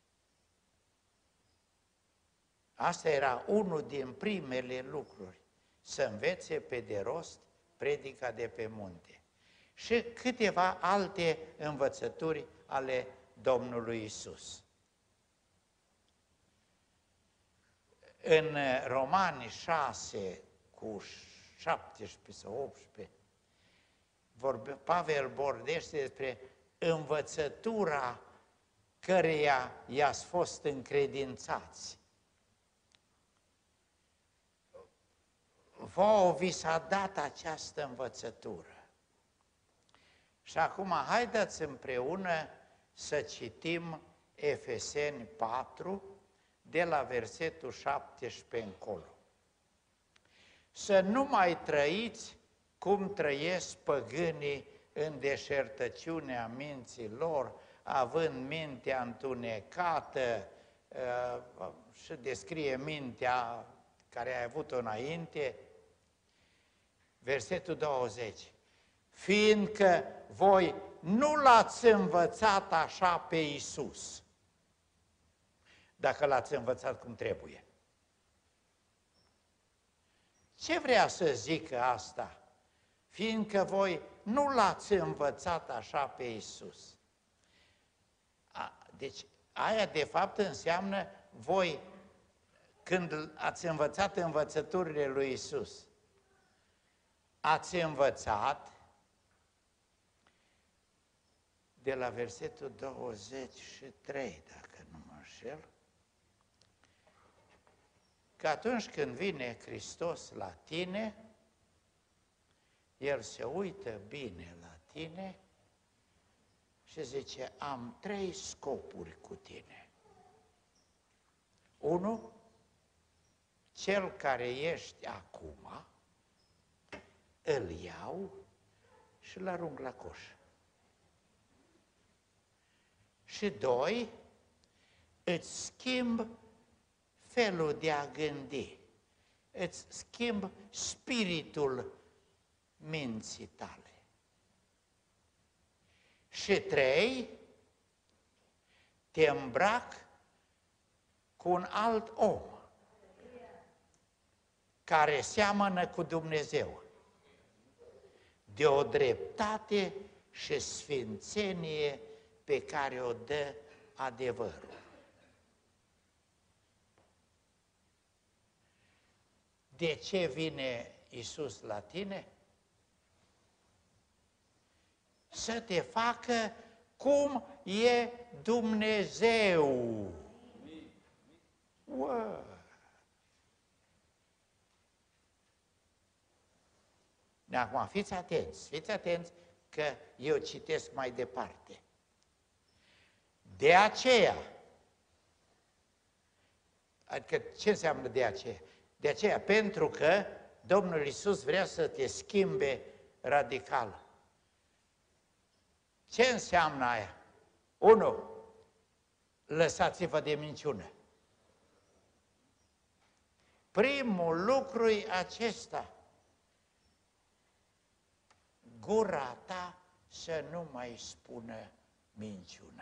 Asta era unul din primele lucruri, să învețe pe de rost predica de pe munte. Și câteva alte învățături ale Domnului Iisus. În Romani șase, cu șaptesprezece sau optsprezece, vorbe, Pavel vorbește despre învățătura căreia i-ați fost încredințați. Vouă vi s-a dat această învățătură. Și acum haideți împreună să citim Efeseni patru, de la versetul șaptesprezece încolo. Să nu mai trăiți cum trăiesc păgânii în deșertăciunea minții lor, având mintea întunecată, și descrie mintea care ai avut-o înainte, versetul douăzeci. Fiindcă voi nu l-ați învățat așa pe Iisus, dacă l-ați învățat cum trebuie. Ce vrea să zică asta? Fiindcă voi nu l-ați învățat așa pe Iisus. Deci, aia de fapt înseamnă voi, când ați învățat învățăturile lui Iisus, ați învățat de la versetul douăzeci și trei, dacă nu mă înșel, că atunci când vine Hristos la tine, El se uită bine la tine și zice, am trei scopuri cu tine. Unu, cel care ești acum, îl iau și îl arunc la coș. Și doi, îți schimb felul de a gândi, îți schimb spiritul minții tale. Și trei, te îmbrac cu un alt om care seamănă cu Dumnezeu, de o dreptate și sfințenie pe care o dă adevărul. De ce vine Iisus la tine? Să te facă cum e Dumnezeu. Wow. Acum, fiți atenți, fiți atenți că eu citesc mai departe. De aceea, adică ce înseamnă de aceea? De aceea, pentru că Domnul Iisus vrea să te schimbe radical. Ce înseamnă aia? Unu, lăsați-vă de minciună. Primul lucru e acesta. Gura ta să nu mai spună minciună.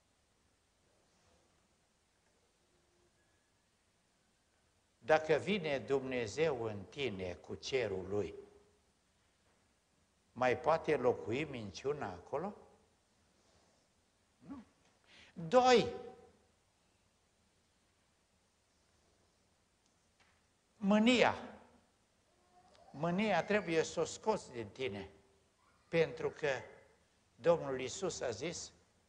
Dacă vine Dumnezeu în tine cu cerul Lui, mai poate locui minciuna acolo? Nu. Doi, mânia. Mânia trebuie să o scoți din tine, pentru că Domnul Iisus a zis,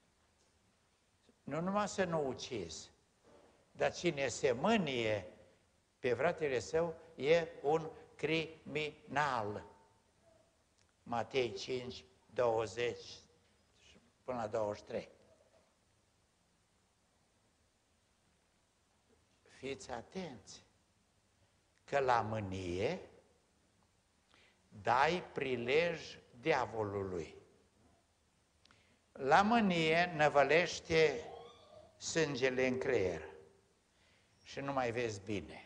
nu numai să nu ucizi, dar cine se mânie pe fratele său e un criminal. Matei cinci, douăzeci până la douăzeci și trei. Fiți atenți că la mânie dai prilej diavolului. La mânie năvălește sângele în creier și nu mai vezi bine.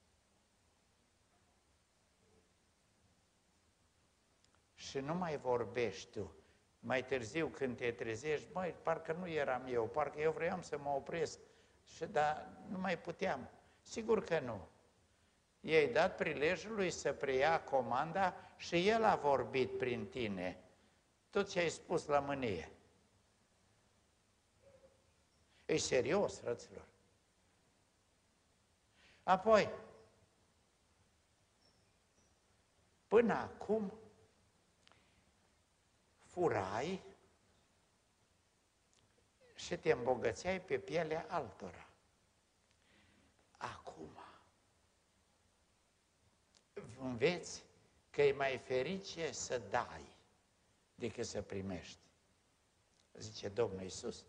Și nu mai vorbești tu. Mai târziu, când te trezești, măi, parcă nu eram eu, parcă eu vreau să mă opresc, și dar nu mai puteam. Sigur că nu. I-ai dat prilejul lui să preia comanda și el a vorbit prin tine. Tot ce ai spus la mânie. E serios, frăților. Apoi, până acum, furai și te îmbogățeai pe pielea altora. Acum, înveți că e mai ferice să dai decât să primești. Zice Domnul Iisus.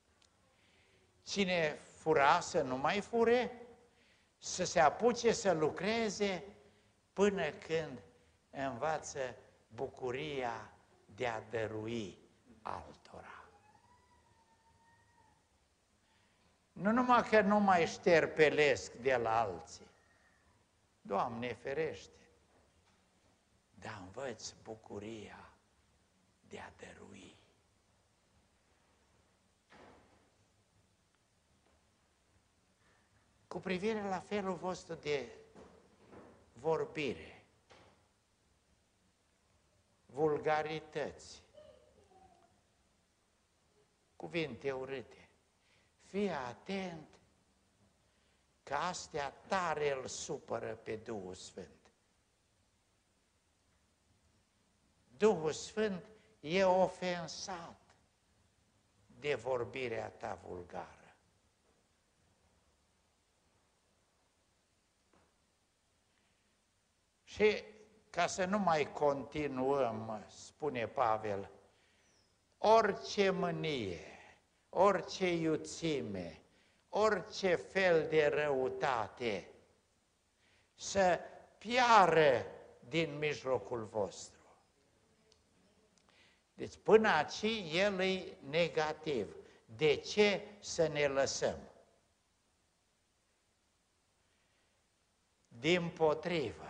Cine fura să nu mai fure, să se apuce să lucreze până când învață bucuria de a dărui altora. Nu numai că nu mai șterpelesc de la alții, Doamne ferește, dar învăț bucuria de a dărui. Cu privire la felul vostru de vorbire, vulgarități, cuvinte urâte, fii atent că astea tare îl supără pe Duhul Sfânt. Duhul Sfânt e ofensat de vorbirea ta vulgară. Și ca să nu mai continuăm, spune Pavel, orice mânie, orice iuțime, orice fel de răutate să piară din mijlocul vostru. Deci până aici el e negativ. De ce să ne lăsăm? Dimpotrivă,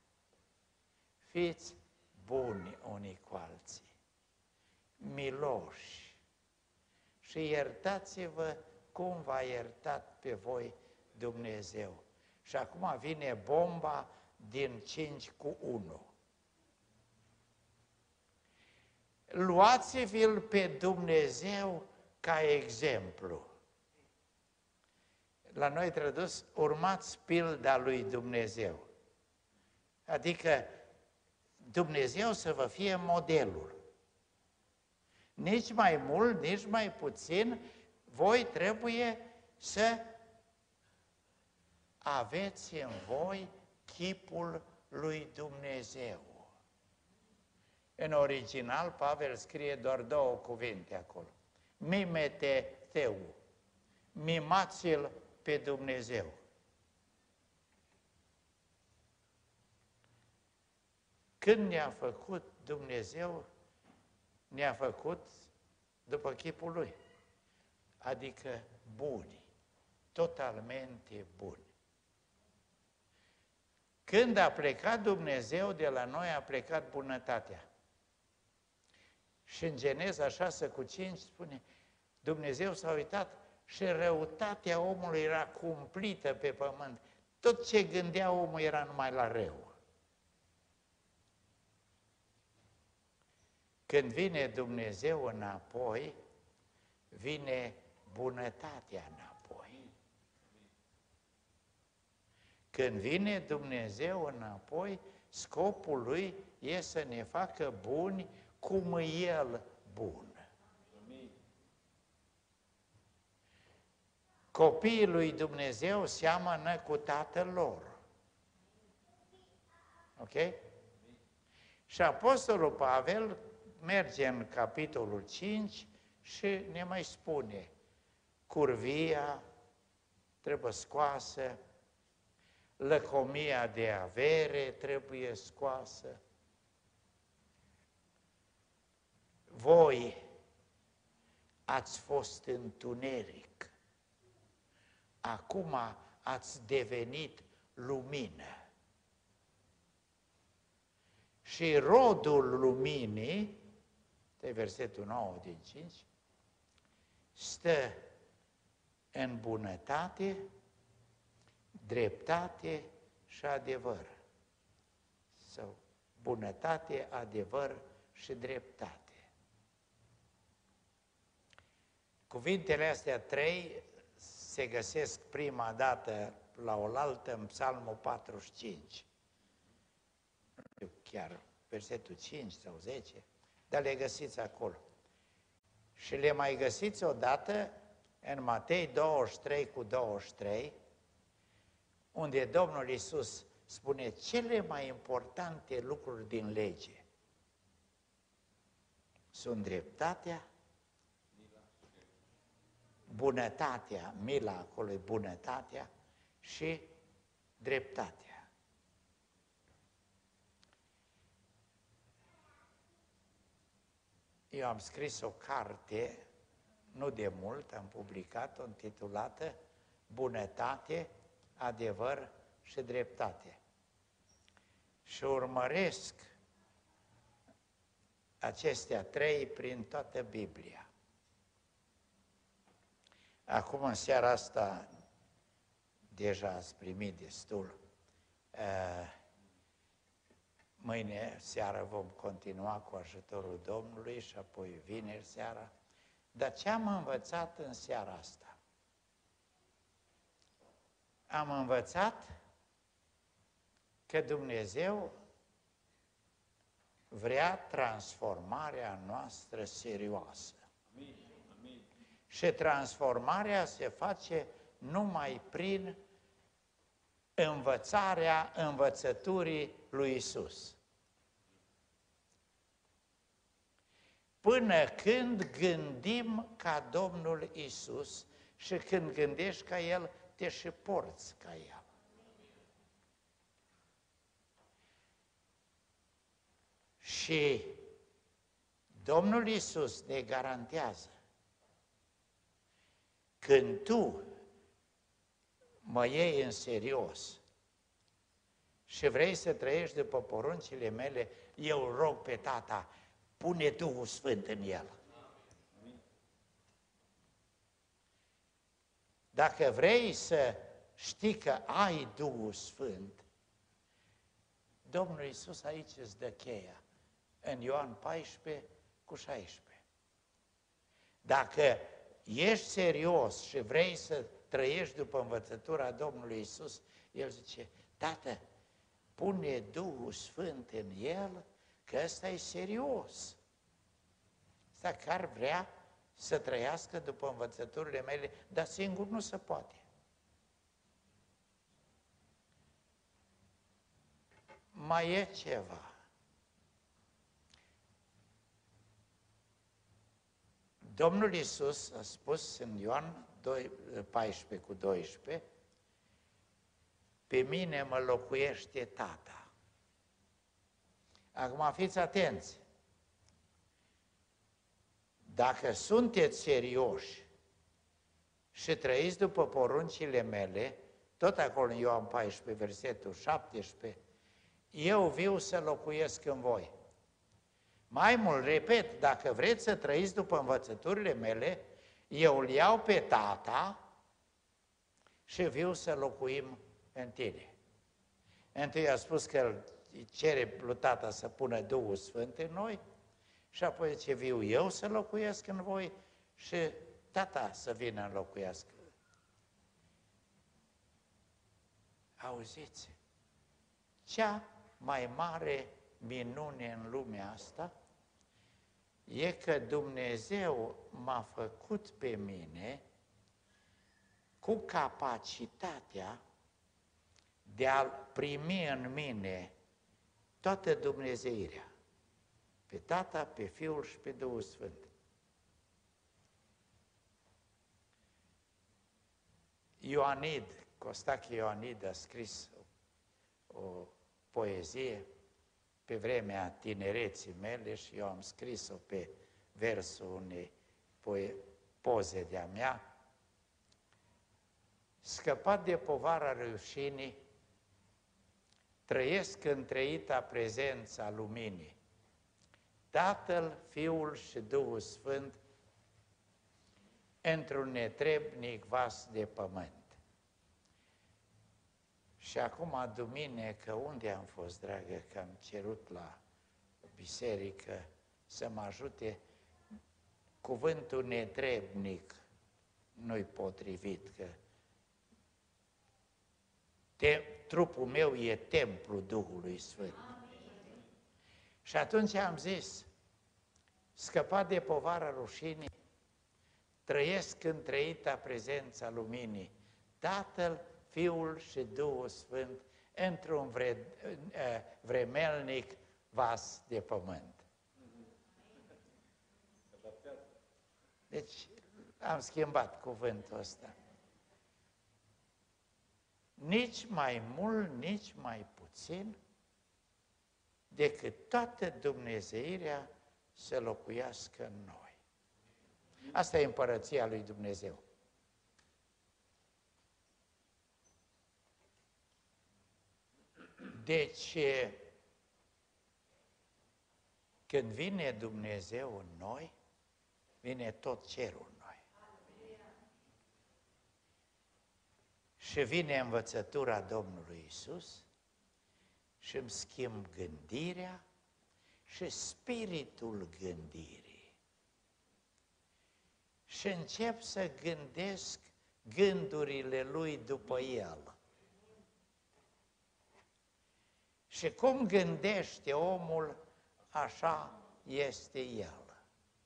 fiți buni unii cu alții, miloși și iertați-vă cum v-a iertat pe voi Dumnezeu. Și acum vine bomba din cinci cu unu. Luați-vi-l pe Dumnezeu ca exemplu. La noi tradus, urmați pilda lui Dumnezeu. Adică Dumnezeu să vă fie modelul. Nici mai mult, nici mai puțin, voi trebuie să aveți în voi chipul lui Dumnezeu. În original, Pavel scrie doar două cuvinte acolo. Mimete teu. Mimați-l pe Dumnezeu. Când ne-a făcut Dumnezeu, ne-a făcut după chipul Lui. Adică buni, totalmente buni. Când a plecat Dumnezeu de la noi, a plecat bunătatea. Și în Geneza șase cu cinci spune, Dumnezeu s-a uitat și răutatea omului era cumplită pe pământ. Tot ce gândea omul era numai la rău. Când vine Dumnezeu înapoi, vine bunătatea înapoi. Când vine Dumnezeu înapoi, scopul Lui e să ne facă buni cum e El bun. Copiii lui Dumnezeu seamănă cu tatăl lor. Ok? Și Apostolul Pavel merge în capitolul cinci și ne mai spune, curvia trebuie scoasă, lăcomia de avere trebuie scoasă. Voi ați fost întuneric, acum ați devenit lumină. Și rodul luminii, de versetul nouă din cinci, stă în bunătate, dreptate și adevăr. Sau bunătate, adevăr și dreptate. Cuvintele astea trei se găsesc prima dată la oaltă în Psalmul patruzeci și cinci. Chiar versetul cinci sau zece, dar le găsiți acolo. Și le mai găsiți odată în Matei douăzeci și trei cu douăzeci și trei, unde Domnul Iisus spune cele mai importante lucruri din lege sunt dreptatea, bunătatea, mila acolo e bunătatea și dreptatea. Eu am scris o carte, nu de mult, am publicat-o, intitulată Bunătate, adevăr și dreptate. Și urmăresc acestea trei prin toată Biblia. Acum, în seara asta, deja ați primit destul. Mâine seara vom continua cu ajutorul Domnului și apoi vineri seara. Dar ce am învățat în seara asta? Am învățat că Dumnezeu vrea transformarea noastră serioasă. Amin. Amin. Și transformarea se face numai prin învățarea învățăturii lui Isus. Până când gândim ca Domnul Isus și când gândești ca El, te și porți ca El. Și Domnul Iisus ne garantează, când tu mă iei în serios și vrei să trăiești după poruncile mele, eu rog pe Tata, pune Duhul Sfânt în el. Dacă vrei să știi că ai Duhul Sfânt, Domnul Iisus aici îți dă cheia, în Ioan paisprezece cu șaisprezece. Dacă ești serios și vrei să trăiești după învățătura Domnului Iisus, El zice, Tată, pune Duhul Sfânt în el, că ăsta e serios. Ăsta că ar vrea să trăiască după învățăturile mele, dar singur nu se poate. Mai e ceva. Domnul Iisus a spus în Ioan paisprezece cu doisprezece, pe mine mă locuiește Tata. Acum fiți atenți. Dacă sunteți serioși și trăiți după poruncile mele, tot acolo în Ioan paisprezece, versetul șaptesprezece, eu viu să locuiesc în voi. Mai mult, repet, dacă vreți să trăiți după învățăturile mele, eu îl iau pe Tata și viu să locuim în tine. Întâi a spus că îl cere lui Tata să pună Duhul Sfânt în noi și apoi zice, viu eu să locuiesc în voi și Tata să vină în locuiască. Auziți? Cea mai mare minune în lumea asta e că Dumnezeu m-a făcut pe mine cu capacitatea de a primi în mine toată dumnezeirea, pe Tata, pe Fiul și pe Duhul Sfânt. Ioanid, Costache Ioanid a scris o, o poezie pe vremea tinereții mele și eu am scris-o pe versul unei poze de-a mea. Scăpat de povara rușinii, trăiesc în trăita prezența luminii. Tatăl, Fiul și Duhul Sfânt într-un netrebnic vas de pământ. Și acum, duminică, unde am fost, dragă, că am cerut la biserică să mă ajute, cuvântul netrebnic nu-i potrivit, că te, trupul meu e templul Duhului Sfânt. Și atunci am zis, scăpat de povara rușinii, trăiesc în trăita prezența luminii, Tatăl, Fiul și Duhul Sfânt într-un vre, vremelnic vas de pământ. Deci am schimbat cuvântul ăsta. Nici mai mult, nici mai puțin, decât toată dumnezeirea să locuiască în noi. Asta e împărăția lui Dumnezeu. Deci, când vine Dumnezeu în noi, vine tot cerul în noi. Și vine învățătura Domnului Iisus și îmi schimb gândirea și spiritul gândirii. Și încep să gândesc gândurile Lui după El. Și cum gândește omul, așa este el.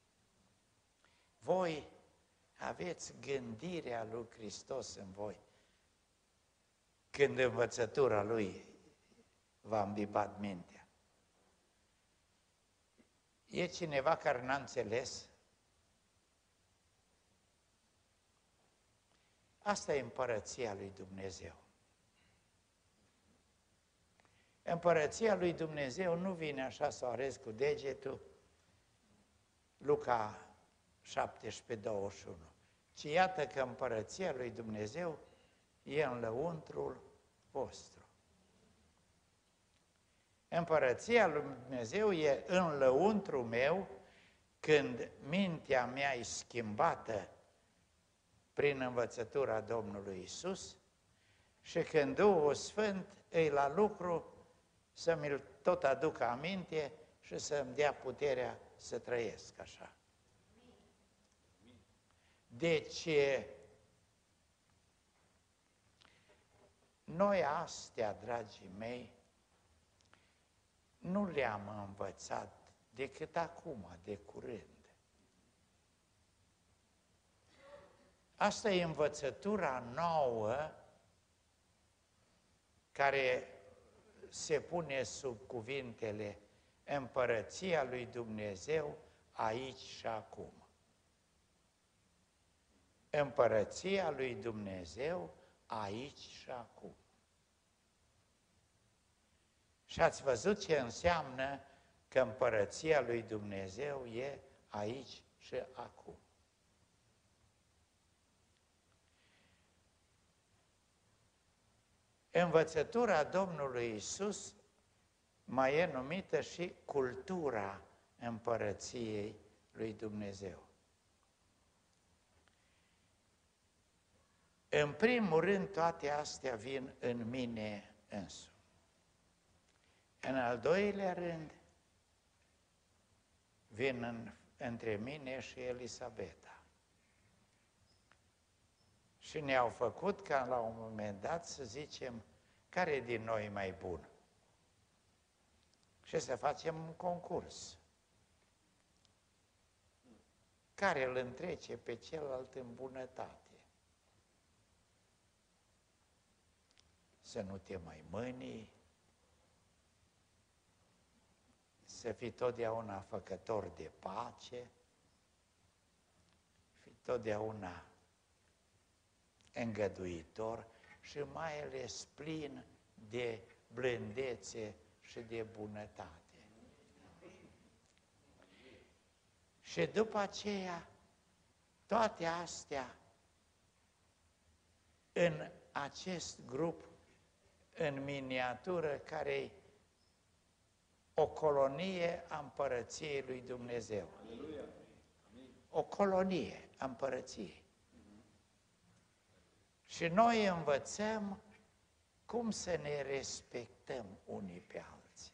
Voi aveți gândirea lui Hristos în voi, când învățătura Lui v-a îmbibat mintea. E cineva care n-a înțeles? Asta e împărăția lui Dumnezeu. Împărăția lui Dumnezeu nu vine așa să o arăți cu degetul, Luca șaptesprezece, douăzeci și unu, ci iată că împărăția lui Dumnezeu e în lăuntrul vostru. Împărăția lui Dumnezeu e în lăuntru meu când mintea mea e schimbată prin învățătura Domnului Isus și când Duhul Sfânt e la lucru să mi-l tot aduc aminte și să-mi dea puterea să trăiesc așa. Deci, noi astea, dragii mei, nu le-am învățat decât acum, de curând. Asta e învățătura nouă care se pune sub cuvintele Împărăția lui Dumnezeu aici și acum. Împărăția lui Dumnezeu aici și acum. Și ați văzut ce înseamnă că Împărăția lui Dumnezeu e aici și acum. Învățătura Domnului Isus mai e numită și cultura Împărăției lui Dumnezeu. În primul rând, toate astea vin în mine însumi. În al doilea rând, vin în, între mine și Elisabeta. Și ne-au făcut ca la un moment dat să zicem care din noi e mai bun. Și să facem un concurs. Care îl întrece pe celălalt în bunătate. Să nu te mai mânii, să fii totdeauna făcător de pace, fii totdeauna îngăduitor și mai ales plin de blândețe și de bunătate. Și după aceea, toate astea, în acest grup, în miniatură, care o colonie a Împărăției lui Dumnezeu. Aleluia. O colonie a Împărăției. Și noi învățăm cum să ne respectăm unii pe alții.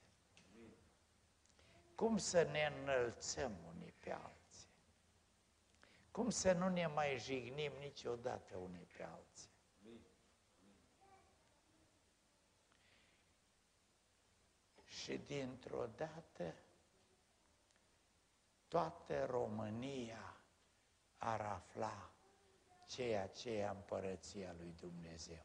Cum să ne înălțăm unii pe alții. Cum să nu ne mai jignim niciodată unii pe alții. Și dintr-o dată, toată România ar afla ceea ce e Împărăția lui Dumnezeu.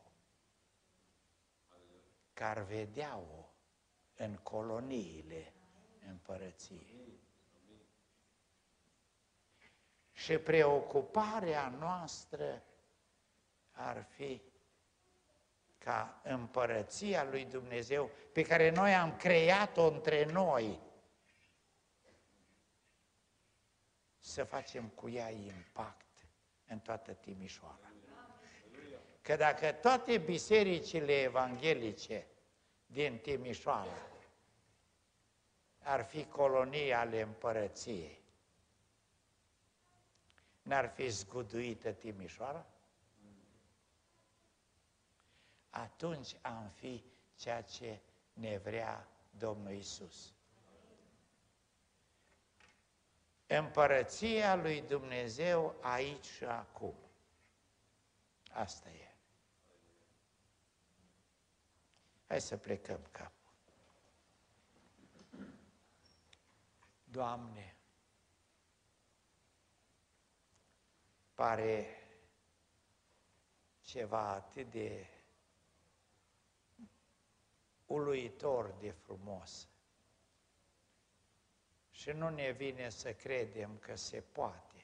Că ar vedea-o în coloniile Împărăției. Și preocuparea noastră ar fi ca Împărăția lui Dumnezeu, pe care noi am creat-o între noi, să facem cu ea impact în toată Timișoara. Că dacă toate bisericile evanghelice din Timișoara ar fi colonii ale Împărăției, n-ar fi zguduită Timișoara? Atunci am fi ceea ce ne vrea Domnul Iisus. Împărăția lui Dumnezeu aici și acum. Asta e. Hai să plecăm capul. Doamne, pare ceva atât de uluitor de frumos. Și nu ne vine să credem că se poate.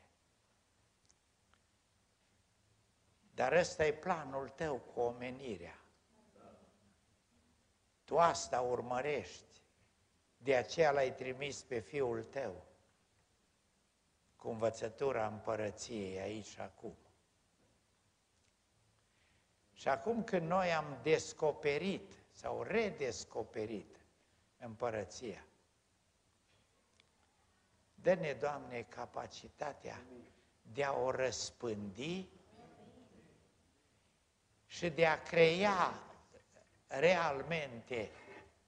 Dar ăsta e planul tău cu omenirea. Tu asta urmărești. De aceea l-ai trimis pe Fiul tău cu învățătura împărăției aici și acum. Și acum când noi am descoperit sau redescoperit împărăția, dă-ne, Doamne, capacitatea de a o răspândi și de a crea realmente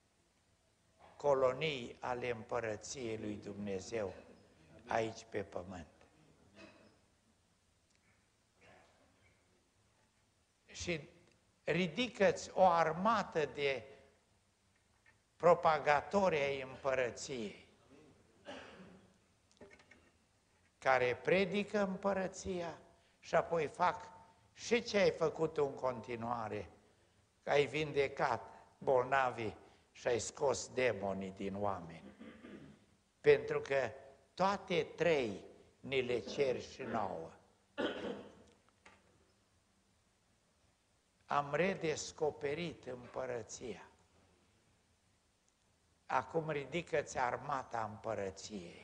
colonii ale împărăției lui Dumnezeu aici pe pământ. Și ridică-ți o armată de propagatori ai împărăției, care predică împărăția și apoi fac și ce ai făcut în continuare, că ai vindecat bolnavii și ai scos demonii din oameni. Pentru că toate trei ni le ceri și nouă. Am redescoperit împărăția. Acum ridică-ți armata împărăției.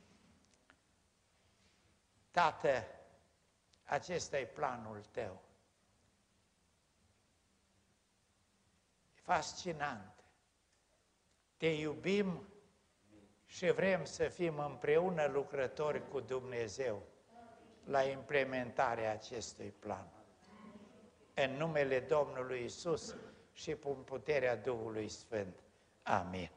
Tată, acesta e planul tău. E fascinant. Te iubim și vrem să fim împreună lucrători cu Dumnezeu la implementarea acestui plan. În numele Domnului Iisus și prin puterea Duhului Sfânt. Amin.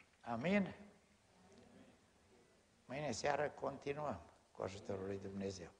Amin. Mâine seară continuăm cu ajutorul lui Dumnezeu.